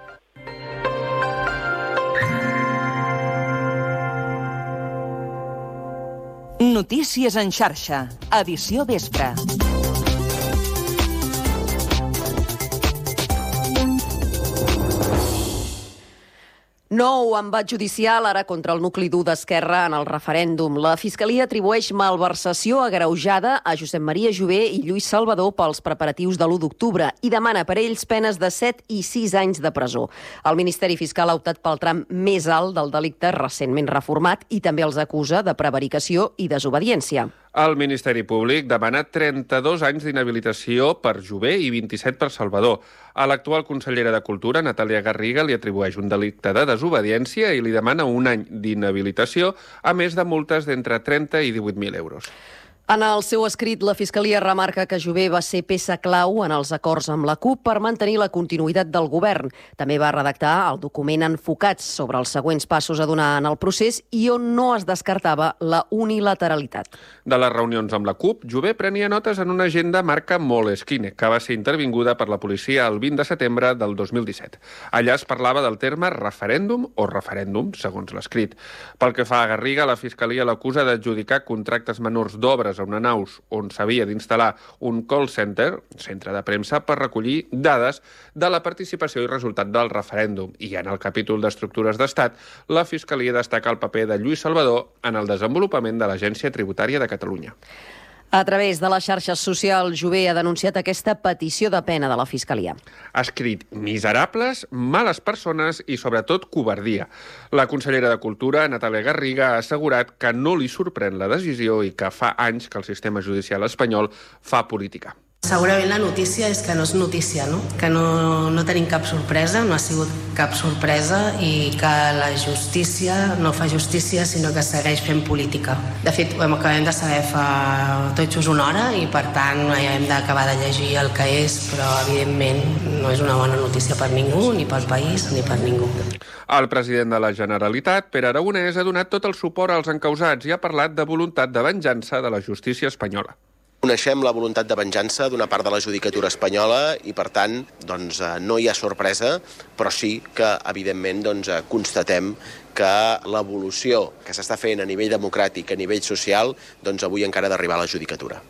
Notícies en xarxa, edició vespre. Nou embat judicial ara contra el nucli dur d'Esquerra en el referèndum. La Fiscalia atribueix malversació agreujada a Josep Maria Jové i Lluís Salvador pels preparatius de l'u d'octubre i demana per ells penes de set i sis anys de presó. El Ministeri Fiscal ha optat pel tram més alt del delicte recentment reformat i també els acusa de prevaricació i desobediència. El Ministeri Públic demana trenta-dos anys d'inhabilitació per Jové i vint-i-set per Salvador. A l'actual consellera de Cultura, Natàlia Garriga, li atribueix un delicte de desobediència i li demana un any d'inhabilitació, a més de multes d'entre trenta i divuit mil euros. En el seu escrit, la Fiscalia remarca que Jové va ser peça clau en els acords amb la CUP per mantenir la continuïtat del govern. També va redactar el document Enfocats sobre els següents passos a donar en el procés i on no es descartava la unilateralitat. De les reunions amb la CUP, Jové prenia notes en una agenda marca Moleskine, que va ser intervinguda per la policia el vint de setembre del dos mil disset. Allà es parlava del terme referèndum o referèndum, segons l'escrit. Pel que fa a Garriga, la Fiscalia l'acusa d'adjudicar contractes menors d'obres a una nau on s'havia d'instal·lar un call center, centre de premsa, per recollir dades de la participació i resultat del referèndum. I en el capítol d'estructures d'estat, la Fiscalia destaca el paper de Lluís Salvador en el desenvolupament de l'Agència Tributària de Catalunya. A través de les xarxes socials, Jové ha denunciat aquesta petició de pena de la Fiscalia. Ha escrit miserables, males persones i, sobretot, covardia. La consellera de Cultura, Natàlia Garriga, ha assegurat que no li sorprèn la decisió i que fa anys que el sistema judicial espanyol fa política. Segurament la notícia és que no és notícia, no? Que no, no tenim cap sorpresa, no ha sigut cap sorpresa i que la justícia no fa justícia, sinó que segueix fent política. De fet, ho acabem de saber fa tot just una hora i, per tant, ja hem d'acabar de llegir el que és, però, evidentment, no és una bona notícia per ningú, ni pel país, ni per ningú. El president de la Generalitat, Pere Aragonès, ha donat tot el suport als encausats i ha parlat de voluntat de venjança de la justícia espanyola. Coneixem la voluntat de venjança d'una part de la judicatura espanyola i, per tant, doncs, no hi ha sorpresa, però sí que, evidentment, doncs, constatem que l'evolució que s'està fent a nivell democràtic, a nivell social, doncs avui encara ha d'arribar a la judicatura.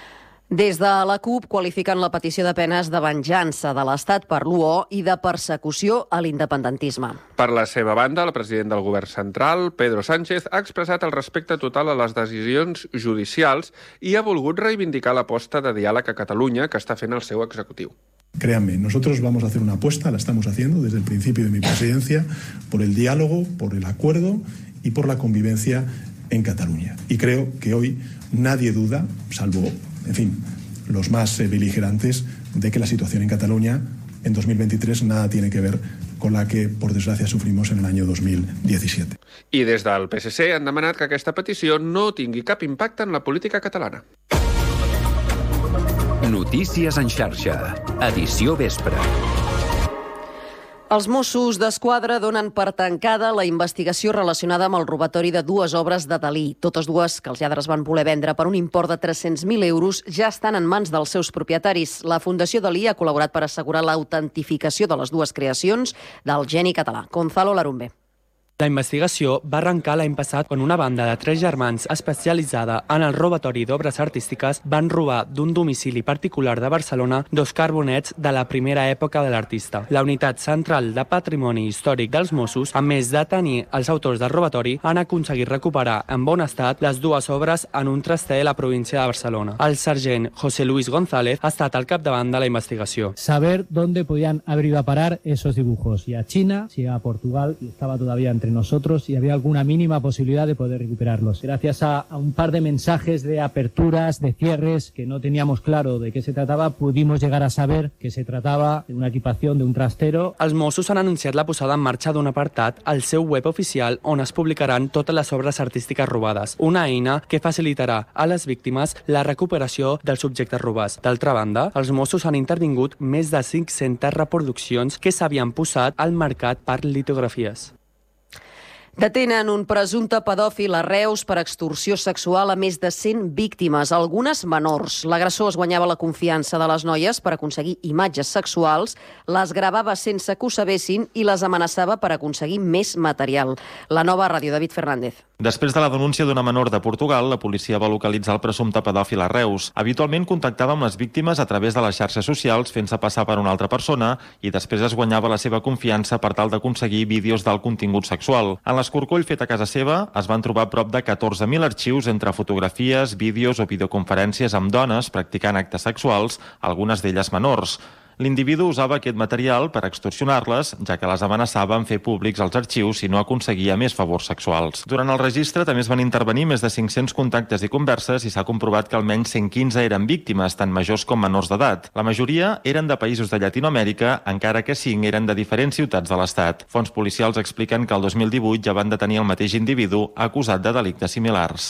Des de la CUP qualifiquen la petició de penes de venjança de l'Estat per l'U O i de persecució a l'independentisme. Per la seva banda, el president del govern central, Pedro Sánchez, ha expressat el respecte total a les decisions judicials i ha volgut reivindicar l'aposta de diàleg a Catalunya que està fent el seu executiu. Créanme, nosotros vamos a hacer una apuesta, la estamos haciendo desde el principio de mi presidencia, por el diálogo, por el acuerdo y por la convivencia en Cataluña. Y creo que hoy nadie duda, salvo, en fin, los más eh, beligerantes, de que la situación en Cataluña en dos mil veintitrés nada tiene que ver con la que, por desgracia, sufrimos en el año dos mil diecisiete. I des del P S C han demanat que aquesta petició no tingui cap impacte en la política catalana. Notícies en xarxa, edició vespre. Els Mossos d'Esquadra donen per tancada la investigació relacionada amb el robatori de dues obres de Dalí. Totes dues, que els lladres van voler vendre per un import de tres-cents mil euros, ja estan en mans dels seus propietaris. La Fundació Dalí ha col·laborat per assegurar l'autentificació de les dues creacions del geni català. Gonzalo Larumbe. La investigació va arrencar l'any passat quan una banda de tres germans especialitzada en el robatori d'obres artístiques van robar d'un domicili particular de Barcelona dos carbonets de la primera època de l'artista. La Unitat Central de Patrimoni Històric dels Mossos, a més de tenir els autors del robatori, han aconseguit recuperar en bon estat les dues obres en un traster a la província de Barcelona. El sergent José Luis González ha estat al capdavant de la investigació. Saber dónde podían haber ido a parar esos dibujos, si a China, si a Portugal, y estaba todavía entre nosotros y había alguna mínima posibilidad de poder recuperarlos. Gracias a, a un par de mensajes de aperturas, de cierres, que no teníamos claro de qué se trataba, pudimos llegar a saber que se trataba de una equipación, de un trastero. Els Mossos han anunciat la posada en marxa d'un apartat al seu web oficial on es publicaran totes les obres artístiques robades, una eina que facilitarà a les víctimes la recuperació dels subjectes robats. D'altra banda, els Mossos han intervingut més de cinc-centes reproduccions que s'havien posat al mercat per litografies. Detenen un presumpte pedòfil a Reus per extorsió sexual a més de cent víctimes, algunes menors. L'agressor es guanyava la confiança de les noies per aconseguir imatges sexuals, les gravava sense que ho sabessin i les amenaçava per aconseguir més material. La Nova, Ràdio, David Fernández. Després de la denúncia d'una menor de Portugal, la policia va localitzar el presumpte pedòfil a Reus. Habitualment contactava amb les víctimes a través de les xarxes socials fent-se passar per una altra persona i després es guanyava la seva confiança per tal d'aconseguir vídeos d'alt contingut sexual. En l'escorcoll fet a casa seva es van trobar prop de catorze mil arxius entre fotografies, vídeos o videoconferències amb dones practicant actes sexuals, algunes d'elles menors. L'individu usava aquest material per extorsionar-les, ja que les amenaçava en fer públics els arxius si no aconseguia més favors sexuals. Durant el registre també es van intervenir més de cinc-cents contactes i converses i s'ha comprovat que almenys cent quinze eren víctimes, tant majors com menors d'edat. La majoria eren de països de Llatinoamèrica, encara que cinc eren de diferents ciutats de l'Estat. Fonts policials expliquen que el dos mil divuit ja van detenir el mateix individu acusat de delictes similars.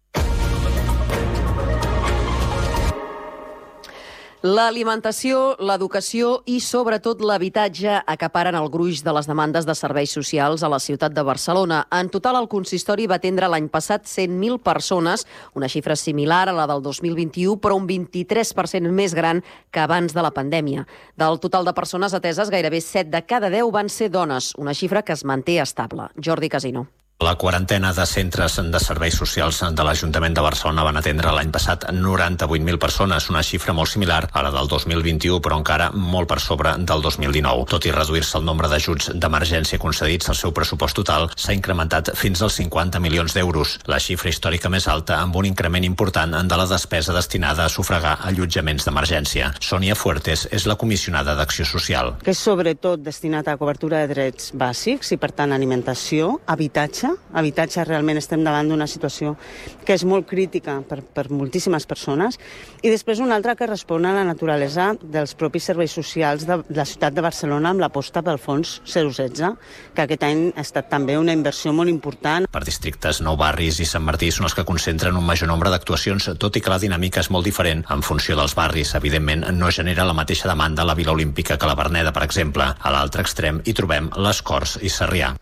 L'alimentació, l'educació i, sobretot, l'habitatge acaparen el gruix de les demandes de serveis socials a la ciutat de Barcelona. En total, el consistori va atendre l'any passat cent mil persones, una xifra similar a la del dos mil vint-i-u, però un vint-i-tres per cent més gran que abans de la pandèmia. Del total de persones ateses, gairebé set de cada deu van ser dones, una xifra que es manté estable. Jordi Casino. La quarantena de centres de serveis socials de l'Ajuntament de Barcelona van atendre l'any passat noranta-vuit mil persones, una xifra molt similar a la del dos mil vint-i-u, però encara molt per sobre del dos mil dinou. Tot i reduir-se el nombre d'ajuts d'emergència concedits, el seu pressupost total s'ha incrementat fins als cinquanta milions d'euros, la xifra històrica més alta amb un increment important de la despesa destinada a sufragar allotjaments d'emergència. Sònia Fuertes és la comissionada d'Acció Social. Que és sobretot destinat a cobertura de drets bàsics i, per tant, alimentació, habitatge. Habitatge, realment estem davant d'una situació que és molt crítica per, per moltíssimes persones, i després una altra que respon a la naturalesa dels propis serveis socials de la ciutat de Barcelona amb l'aposta pel fons zero setze, que aquest any ha estat també una inversió molt important. Per districtes, Nou Barris i Sant Martí són els que concentren un major nombre d'actuacions, tot i que la dinàmica és molt diferent en funció dels barris. Evidentment, no genera la mateixa demanda a la Vila Olímpica que la Verneda, per exemple. A l'altre extrem hi trobem les Corts i Sarrià.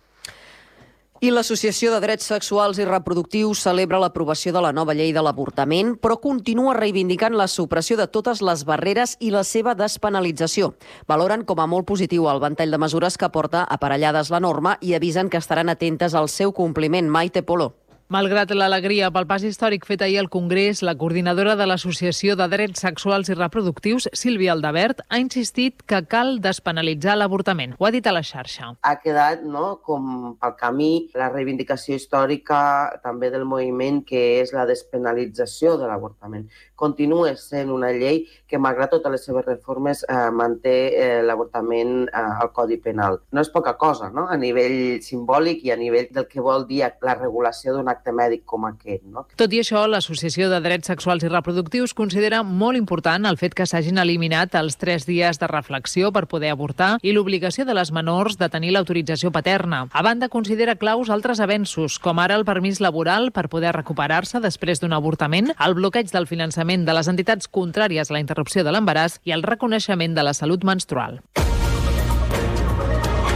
I l'Associació de Drets Sexuals i Reproductius celebra l'aprovació de la nova llei de l'avortament, però continua reivindicant la supressió de totes les barreres i la seva despenalització. Valoren com a molt positiu el ventall de mesures que porta aparellades la norma i avisen que estaran atentes al seu compliment. Maite Polo. Malgrat l'alegria pel pas històric fet ahir al Congrés, la coordinadora de l'Associació de Drets Sexuals i Reproductius, Sílvia Aldabert, ha insistit que cal despenalitzar l'avortament. Ho ha dit a la xarxa. Ha quedat, no, com pel camí la reivindicació històrica també del moviment, que és la despenalització de l'avortament. Continua sent una llei que, malgrat totes les seves reformes, eh, manté eh, l'avortament eh, al Codi Penal. No és poca cosa, no?, a nivell simbòlic i a nivell del que vol dir la regulació d'un acte mèdic com aquest, no? Tot i això, l'Associació de Drets Sexuals i Reproductius considera molt important el fet que s'hagin eliminat els tres dies de reflexió per poder avortar i l'obligació de les menors de tenir l'autorització paterna. A banda, considera claus altres avenços, com ara el permís laboral per poder recuperar-se després d'un avortament, el bloqueig del finançament de les entitats contràries a la interrupció de l'embaràs i el reconeixement de la salut menstrual.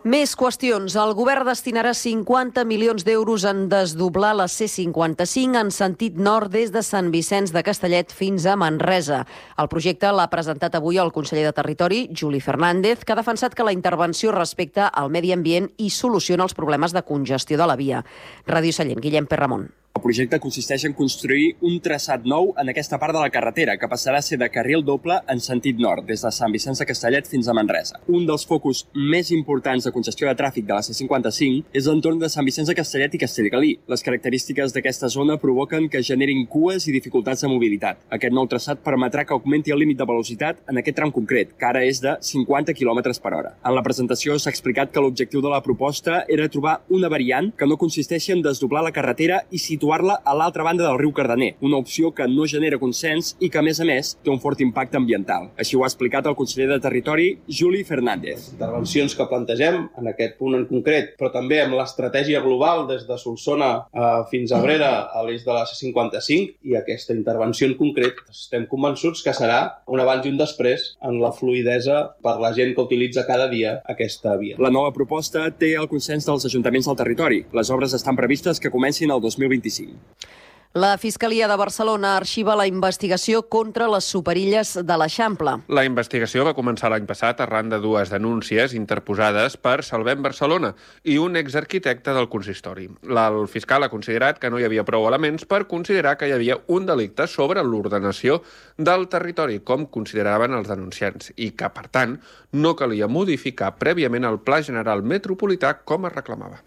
Més qüestions. El govern destinarà cinquanta milions d'euros en desdoblar la C cinquanta-cinc en sentit nord des de Sant Vicenç de Castellet fins a Manresa. El projecte l'ha presentat avui el conseller de Territori, Juli Fernández, que ha defensat que la intervenció respecta al medi ambient i soluciona els problemes de congestió de la via. Ràdio Sallent, Guillem Perramon. El projecte consisteix en construir un traçat nou en aquesta part de la carretera, que passarà a ser de carril doble en sentit nord, des de Sant Vicenç de Castellet fins a Manresa. Un dels focus més importants de congestió de tràfic de la C cinquanta-cinc és l'entorn de Sant Vicenç de Castellet i Castellgalí. Les característiques d'aquesta zona provoquen que generin cues i dificultats de mobilitat. Aquest nou traçat permetrà que augmenti el límit de velocitat en aquest tram concret, que ara és de cinquanta quilòmetres per hora. En la presentació s'ha explicat que l'objectiu de la proposta era trobar una variant que no consisteixi en desdoblar la carretera i situar situar-la a l'altra banda del riu Cardener, una opció que no genera consens i que, a més a més, té un fort impacte ambiental. Així ho ha explicat el conseller de Territori, Juli Fernández. Intervencions que plantegem en aquest punt en concret, però també amb l'estratègia global des de Solsona eh, fins a Abrera a l'eix de la C cinquanta-cinc, i aquesta intervenció en concret estem convençuts que serà un abans i un després en la fluidesa per la gent que utilitza cada dia aquesta via. La nova proposta té el consens dels ajuntaments del territori. Les obres estan previstes que comencin el dos mil vint-i-cinc. La Fiscalia de Barcelona arxiva la investigació contra les superilles de l'Eixample. La investigació va començar l'any passat arran de dues denúncies interposades per Salvem Barcelona i un exarquitecte del consistori. El fiscal ha considerat que no hi havia prou elements per considerar que hi havia un delicte sobre l'ordenació del territori, com consideraven els denunciants, i que, per tant, no calia modificar prèviament el Pla General Metropolità com es reclamava.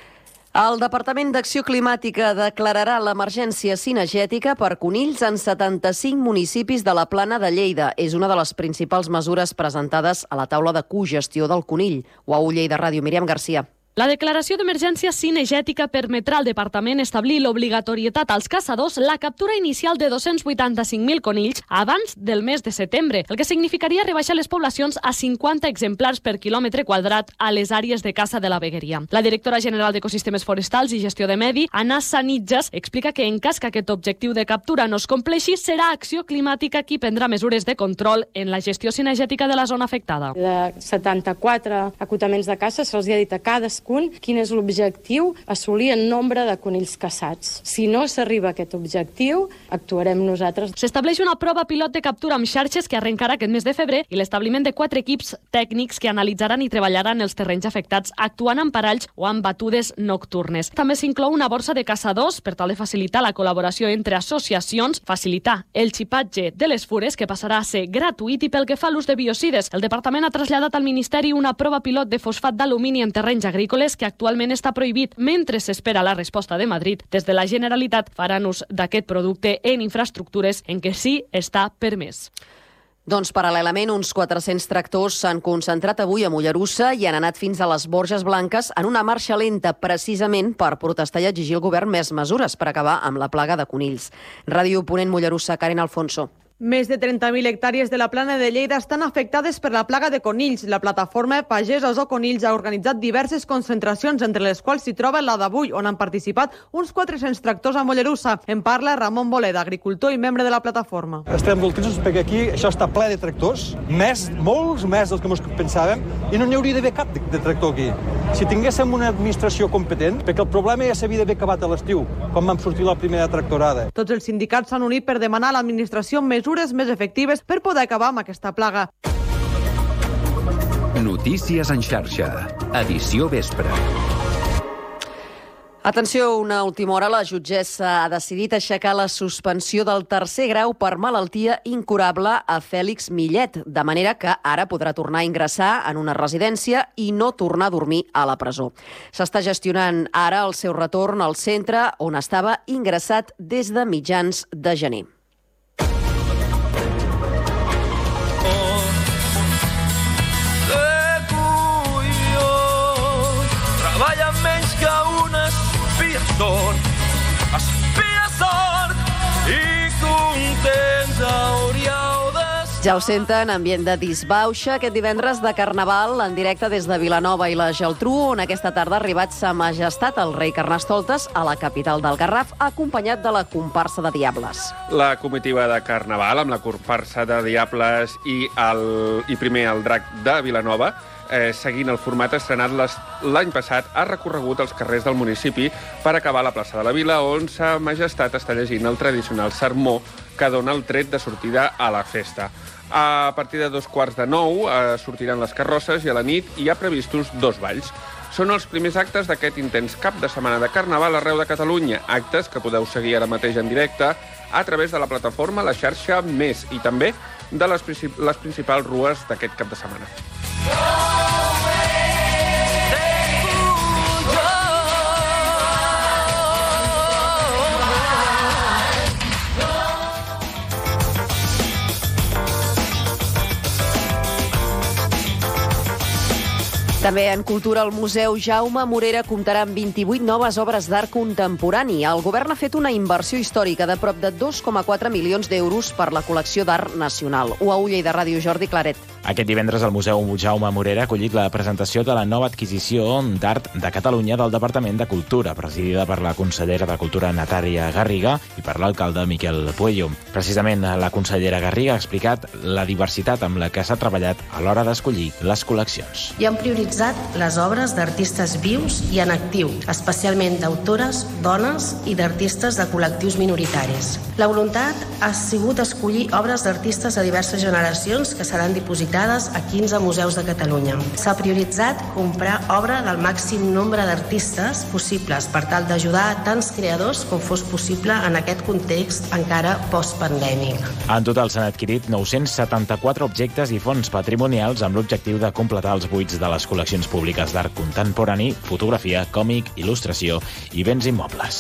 El Departament d'Acció Climàtica declararà l'emergència cinegètica per conills en setanta-cinc municipis de la Plana de Lleida. És una de les principals mesures presentades a la taula de cogestió del conill. Uau, Lleida Ràdio, Míriam Garcia. La declaració d'emergència cinegètica permetrà al departament establir l'obligatorietat als caçadors la captura inicial de dos-cents vuitanta-cinc mil conills abans del mes de setembre, el que significaria rebaixar les poblacions a cinquanta exemplars per quilòmetre quadrat a les àrees de caça de la vegueria. La directora general d'Ecosistemes Forestals i Gestió de Medi, Anna Sanitjas, explica que en cas que aquest objectiu de captura no es compleixi, serà Acció Climàtica qui prendrà mesures de control en la gestió cinegètica de la zona afectada. De setanta-quatre acotaments de caça se'ls ha dit a cadascun quin és l'objectiu, assolir el nombre de conills caçats. Si no s'arriba a aquest objectiu, actuarem nosaltres. S'estableix una prova pilot de captura amb xarxes que arrencarà aquest mes de febrer i l'establiment de quatre equips tècnics que analitzaran i treballaran els terrenys afectats, actuant en paralls o amb batudes nocturnes. També s'inclou una borsa de caçadors per tal de facilitar la col·laboració entre associacions, facilitar el xipatge de les fures, que passarà a ser gratuït, i pel que fa a l'ús de biocides, el departament ha traslladat al Ministeri una prova pilot de fosfat d'alumini en terrenys agrícoles que actualment està prohibit. Mentre s'espera la resposta de Madrid, des de la Generalitat faran ús d'aquest producte en infraestructures en què sí està permès. Doncs paral·lelament, uns quatre-cents tractors s'han concentrat avui a Mollerussa i han anat fins a les Borges Blanques en una marxa lenta, precisament per protestar i exigir al govern més mesures per acabar amb la plaga de conills. Ràdio Ponent Mollerussa, Karen Alfonso. Més de trenta mil hectàrees de la Plana de Lleida estan afectades per la plaga de conills. La plataforma Pagesos o Conills ha organitzat diverses concentracions, entre les quals s'hi troba la d'avui, on han participat uns quatre-cents tractors a Mollerussa. En parla Ramon Boleda, agricultor i membre de la plataforma. Estem molt tristos perquè aquí això està ple de tractors, més, molts més dels que ens pensàvem, i no n'hi hauria d'haver cap de, de tractor aquí. Si tinguéssim una administració competent, perquè el problema ja s'havia d'haver acabat a l'estiu, quan vam sortir la primera tractorada. Tots els sindicats s'han unit per demanar a l'administració més mesures més efectives per poder acabar amb aquesta plaga. Notícies en xarxa. Edició vespre. Atenció, una última hora. La jutgessa ha decidit aixecar la suspensió del tercer grau per malaltia incurable a Fèlix Millet, de manera que ara podrà tornar a ingressar en una residència i no tornar a dormir a la presó. S'està gestionant ara el seu retorn al centre on estava ingressat des de mitjans de gener. Treballa menys que un espiador, aspira sort i contents hauríeu de ser. Ja ho senten, ambient de disbauxa aquest divendres de Carnaval en directe des de Vilanova i la Geltrú, on aquesta tarda ha arribat Sa Majestat, el rei Carnestoltes, a la capital del Garraf, acompanyat de la comparsa de Diables. La comitiva de Carnaval, amb la comparsa de Diables i, el, i primer el drac de Vilanova, eh, seguint el format estrenat l'any passat, ha recorregut els carrers del municipi per acabar a la plaça de la Vila, on Sa Majestat està llegint el tradicional sermó que dona el tret de sortida a la festa. A partir de dos quarts de nou eh, sortiran les carrosses i a la nit hi ha previstos dos balls. Són els primers actes d'aquest intens cap de setmana de Carnaval arreu de Catalunya, actes que podeu seguir ara mateix en directe a través de la plataforma La Xarxa Més i també de les, princip les principals rues d'aquest cap de setmana. També en cultura, el Museu Jaume Morera comptarà amb vint-i-vuit noves obres d'art contemporani. El govern ha fet una inversió històrica de prop de dos coma quatre milions d'euros per la col·lecció d'art nacional. Ho a Ulla i de Ràdio, Jordi Claret. Aquest divendres el Museu Jaume Morera ha acollit la presentació de la nova adquisició d'art de Catalunya del Departament de Cultura, presidida per la consellera de Cultura Natàlia Garriga i per l'alcalde Miquel Puello. Precisament la consellera Garriga ha explicat la diversitat amb la que s'ha treballat a l'hora d'escollir les col·leccions. I han prioritzat les obres d'artistes vius i en actiu, especialment d'autores, dones i d'artistes de col·lectius minoritaris. La voluntat ha sigut escollir obres d'artistes de diverses generacions que seran dipositades a quinze museus de Catalunya. S'ha prioritzat comprar obra del màxim nombre d'artistes possibles per tal d'ajudar a tants creadors com fos possible en aquest context encara postpandèmic. En total s'han adquirit nou-cents setanta-quatre objectes i fons patrimonials amb l'objectiu de completar els buits de les col·leccions públiques d'art contemporani, fotografia, còmic, il·lustració i béns immobles.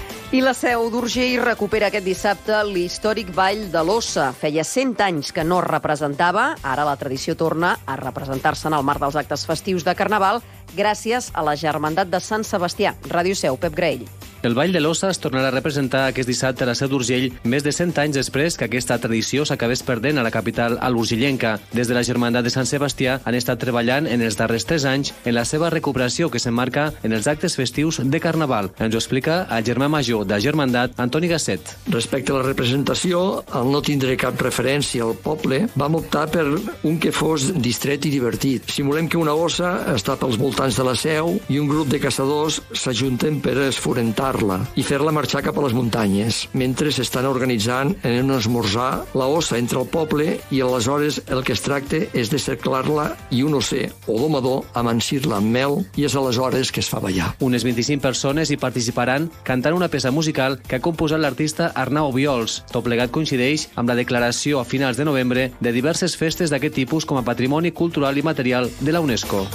I la Seu d'Urgell recupera aquest dissabte l'històric Ball de l'Ossa. Feia cent anys que no es representava, ara la tradició torna a representar-se en el marc dels actes festius de Carnaval gràcies a la Germandat de Sant Sebastià. Ràdio Seu, Pep Graell. El Ball de l'Ossa es tornarà a representar aquest dissabte a la Seu d'Urgell més de cent anys després que aquesta tradició s'acabés perdent a la capital alurgellenca. Des de la Germandat de Sant Sebastià han estat treballant en els darrers tres anys en la seva recuperació que s'emmarca en els actes festius de Carnaval. Ens ho explica el germà major de Germandat, Antoni Gasset. Respecte a la representació, al no tindre cap referència al poble, vam optar per un que fos distret i divertit. Simulem que una ossa està pels voltants de la Seu i un grup de caçadors s'ajunten per esforentar i fer-la marxar cap a les muntanyes, mentre s'estan organitzant en un esmorzar la ossa entre el poble i aleshores el que es tracta és de cerclar-la i un osser o domador amansir-la amb mel i és aleshores que es fa ballar. Unes vint-i-cinc persones hi participaran cantant una peça musical que ha composat l'artista Arnau Obiols. Tot plegat coincideix amb la declaració a finals de novembre de diverses festes d'aquest tipus com a patrimoni cultural i material de la UNESCO.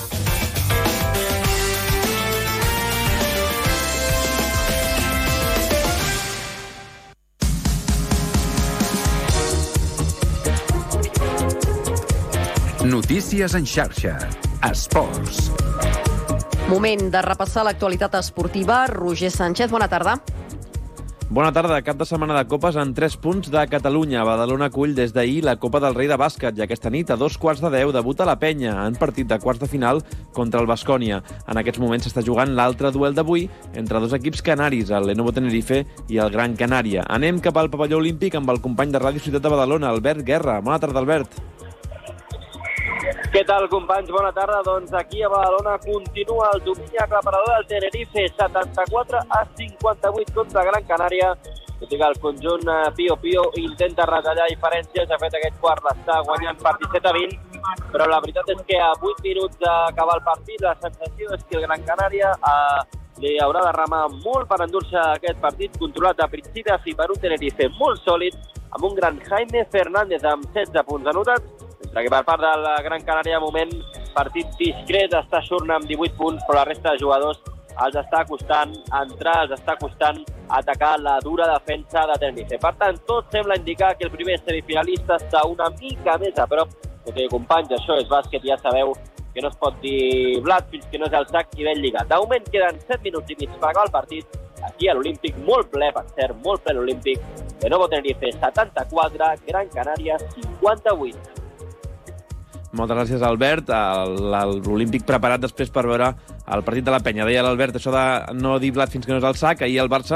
Notícies en xarxa. Esports. Moment de repassar l'actualitat esportiva. Roger Sánchez, bona tarda. Bona tarda. Cap de setmana de copes en tres punts de Catalunya. Badalona acull des d'ahir la Copa del Rei de bàsquet i aquesta nit a dos quarts de deu debuta la Penya en partit de quarts de final contra el Baskonia. En aquests moments s'està jugant l'altre duel d'avui entre dos equips canaris, el Lenovo Tenerife i el Gran Canària. Anem cap al pavelló olímpic amb el company de Ràdio Ciutat de Badalona, Albert Guerra. Bona tarda, Albert. Què tal, companys? Bona tarda. Doncs aquí a Badalona continua el domini aclaparador del Tenerife, setanta-quatre a cinquanta-vuit contra Gran Canària. Tot i que el conjunt Pio Pio intenta retallar diferències, ha fet aquest quart, l'està guanyant per disset a vint, però la veritat és que a vuit minuts d'acabar el partit la sensació és que el Gran Canària eh, li haurà de remar molt per endur-se aquest partit, controlat a principi a fi per un Tenerife molt sòlid, amb un gran Jaime Fernández amb setze punts anotats, mentre que per part del Gran Canària, de moment, partit discret, està Surna amb divuit punts, però la resta de jugadors els està costant entrar, els està costant atacar la dura defensa de Tenerife. Per tant, tot sembla indicar que el primer semifinalista està una mica més a prop. Tot i, companys, això és bàsquet, ja sabeu que no es pot dir blat fins que no és el sac i ben lligat. De moment queden set minuts i mig per acabar el partit. Aquí a l'Olímpic, molt ple, per cert, molt ple l'Olímpic. De nou Tenerife setanta-quatre, Gran Canària cinquanta-vuit. Moltes gràcies, Albert. L'Olímpic preparat després per veure el partit de la Penya. Deia l'Albert això de no dir blat fins que no és el sac. Ahir el Barça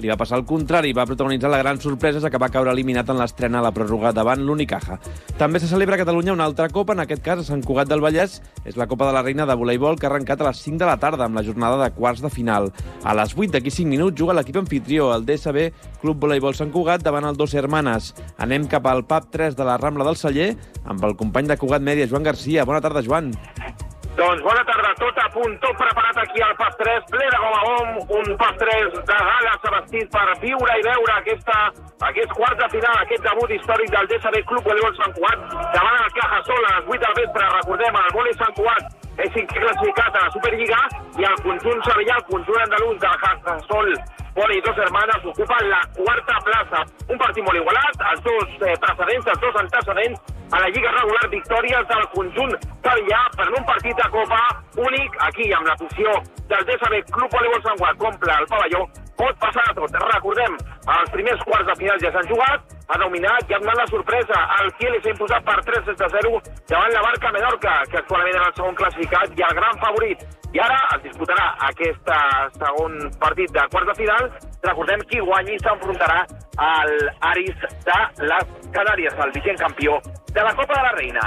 li va passar el contrari, va protagonitzar la gran sorpresa que va caure eliminat en l'estrena a la pròrroga davant l'Unicaja. També se celebra a Catalunya una altra copa, en aquest cas a Sant Cugat del Vallès, és la Copa de la Reina de voleibol que ha arrencat a les cinc de la tarda amb la jornada de quarts de final. A les vuit d'aquí cinc minuts juga l'equip anfitrió, el D S B Club Voleibol Sant Cugat, davant el Dos Hermanes. Anem cap al pub tres de la Rambla del Celler amb el company de Cugat Mèdia, Joan Garcia. Bona tarda, Joan. Doncs bona tarda, tot a punt, tot preparat aquí al pub tres, ple de gom a gom, un pub tres de gala vestit per viure i veure aquesta, aquest quart de final, aquest debut històric del D S B Club Voleibol Sant Cugat, davant el Cajasol a les vuit del vespre. Recordem, el Voli Sant Cugat és cinquè classificat a la Superliga i el conjunt sevillà, el conjunt andalús del Cajasol Voli Dos Hermanes, ocupen la quarta plaça. Un partit molt igualat, els dos eh, precedents, els dos antecedents a la Lliga regular, victòries del conjunt sevillà per un partit de Copa únic aquí, amb l'afició del D S B Club Voleibol Sant Cugat comple el pavelló. Pot passar a tot. Recordem, els primers quarts de final ja s'han jugat, ha dominat i ha donat la sorpresa. El Kiel s'ha imposat per tres sets a zero davant la Barca Menorca, que actualment és el segon classificat i el gran favorit. I ara es disputarà aquest segon partit de quarts de final. Recordem, qui guanyi s'enfrontarà al Aris de les Canàries, el vigent campió de la Copa de la Reina.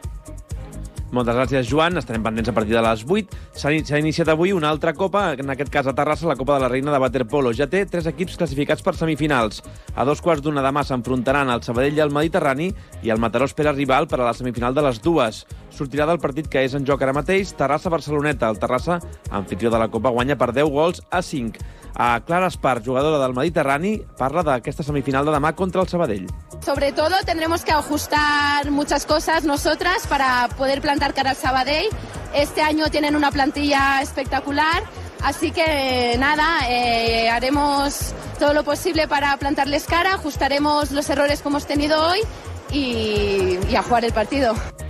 Moltes gràcies, Joan. Estarem pendents a partir de les vuit. S'ha iniciat avui una altra copa, en aquest cas a Terrassa, la Copa de la Reina de Waterpolo. Ja té tres equips classificats per semifinals. A dos quarts d'una demà s'enfrontaran el Sabadell i el Mediterrani i el Mataró espera rival per a la semifinal de les dues. Sortirà del partit que és en joc ara mateix Terrassa-Barceloneta. El Terrassa, anfitrió de la Copa, guanya per deu gols a cinc. A Clara Espar, jugadora del Mediterrani, parla d'aquesta semifinal de demà contra el Sabadell. Sobre todo tendremos que ajustar muchas cosas nosotras para poder plantar cara al Sabadell. Este año tienen una plantilla espectacular, así que nada, eh, haremos todo lo posible para plantarles cara, ajustaremos los errores que hemos tenido hoy y, y a jugar el partido.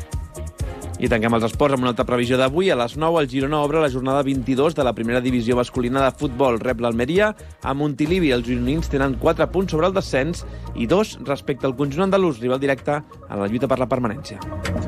I tanquem els esports amb una altra previsió d'avui. A les nou el Girona obre la jornada vint-i-dos de la primera divisió masculina de futbol. Rep l'Almeria a Montilivi. Els gironins tenen quatre punts sobre el descens i dos respecte al conjunt andalús, rival directe en la lluita per la permanència.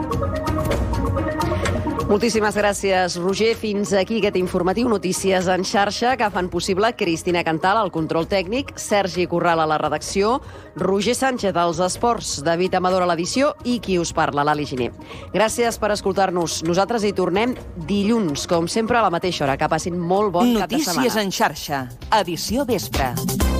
Moltíssimes gràcies, Roger. Fins aquí aquest informatiu Notícies en xarxa que fan possible Cristina Cantal al control tècnic, Sergi Corral a la redacció, Roger Sánchez als esports, David Amador a l'edició i qui us parla, l'Ali Giner. Gràcies per escoltar-nos. Nosaltres hi tornem dilluns, com sempre a la mateixa hora. Que passin molt bon cap de setmana. Notícies en xarxa, edició vespre.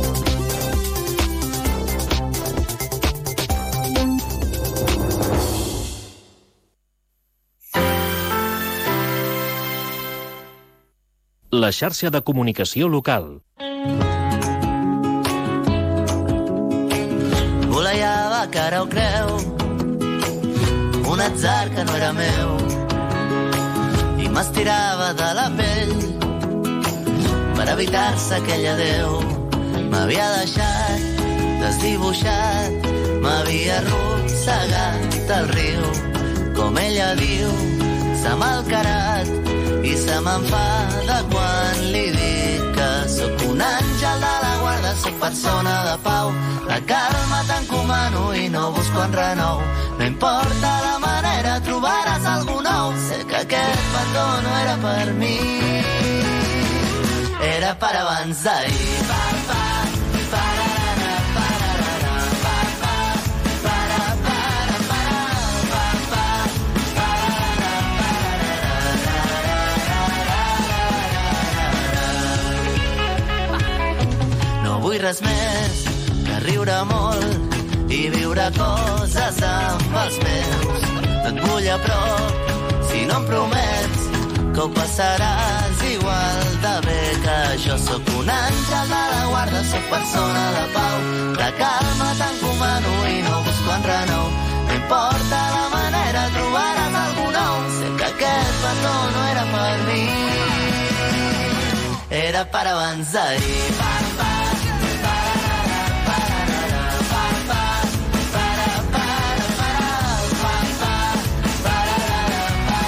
La xarxa de comunicació local. Volejava cara o creu, un atzar que no era meu, i m'estirava de la pell per evitar-se aquell adeu. M'havia deixat desdibuixat, m'havia arrossegat al riu, com ella diu, s'ha malcarat i se m'enfada quan li dic que sóc un àngel de la guarda, sóc persona de pau, la calma t'encomano i no busco enrenou. No importa la manera, trobaràs algú nou. Sé que aquest petó no era per mi, era per abans d'ahir. Pa, pa, pararara, pararara, pa, pa, para, para, para, pa, pa, pararara, pararara. No vull res més que riure molt i viure coses amb els meus. No et vull a prop si no em promets que ho passaràs igual de bé que jo. Sóc un àngel de la guarda, sóc persona de pau, la calma t'encomano i no busco enrenou. No importa la manera, trobaràs algú nou. Sé que aquest petó no era per mi, era per abans d'ahir. Pa, pa, pararara, pararara, pa, pa, para, para, para, pa, pa, pararara,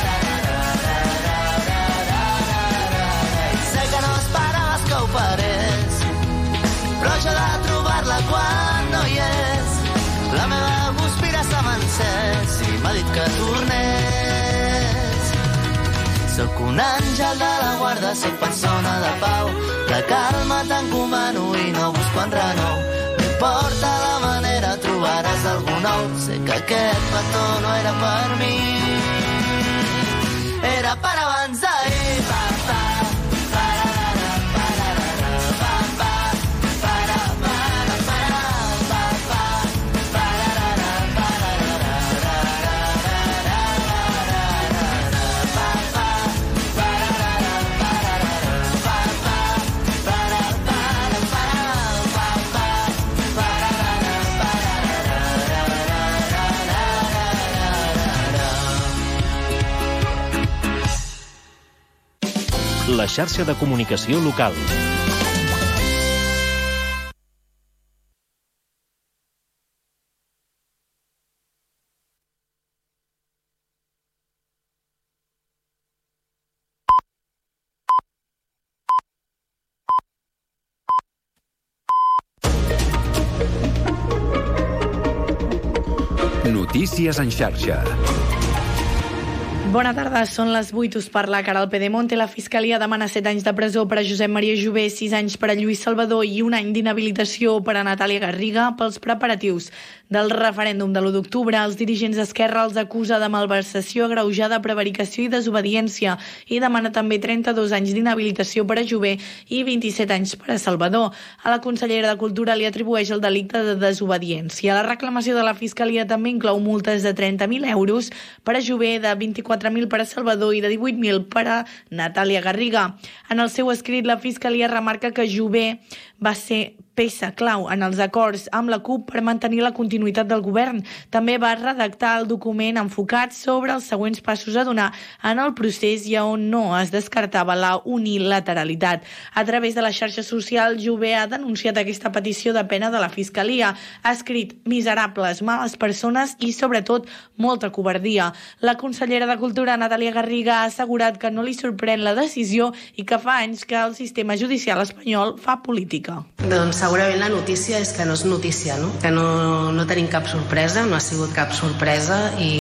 pararara. I sé que no esperaves que ho parés, però jo de trobar-la quan no hi és. La meva guspira s'ha encès i m'ha dit que tornés. Sóc un àngel de la guarda, sóc persona de pau. La calma t'encomano i no busco enrenou. No importa la manera, trobaràs algú nou. Sé que aquest petó no era per mi, era per abans d'ahir. Pa, pa, pararara, pararara, pa, pa, para, para, para, pa, pa, pararara, pararara, pa, pa, pararara, pararara, pa, pa, para, para, para, pa, pa, pararara, La xarxa de comunicació local. Notícies en xarxa. Bona tarda, són les vuit, us parla Caral Pedemonte. La Fiscalia demana set anys de presó per a Josep Maria Jové, sis anys per a Lluís Salvador i un any d'inhabilitació per a Natàlia Garriga pels preparatius del referèndum de l'u d'octubre. Els dirigents d'Esquerra els acusa de malversació agreujada, prevaricació i desobediència i demana també trenta-dos anys d'inhabilitació per a Jové i vint-i-set anys per a Salvador. A la consellera de Cultura li atribueix el delicte de desobediència. La reclamació de la Fiscalia també inclou multes de trenta mil euros per a Jové, de vint-i-quatre mil per a Salvador i de divuit mil per a Natàlia Garriga. En el seu escrit, la Fiscalia remarca que Jové va ser peça clau en els acords amb la CUP per mantenir la continuïtat del govern. També va redactar el document enfocat sobre els següents passos a donar en el procés i on no es descartava la unilateralitat. A través de la xarxa social, Jové ha denunciat aquesta petició de pena de la Fiscalia. Ha escrit miserables, males persones i, sobretot, molta covardia. La consellera de Cultura, Natàlia Garriga, ha assegurat que no li sorprèn la decisió i que fa anys que el sistema judicial espanyol fa política. Doncs segurament la notícia és que no és notícia, no? Que no, no tenim cap sorpresa, no ha sigut cap sorpresa i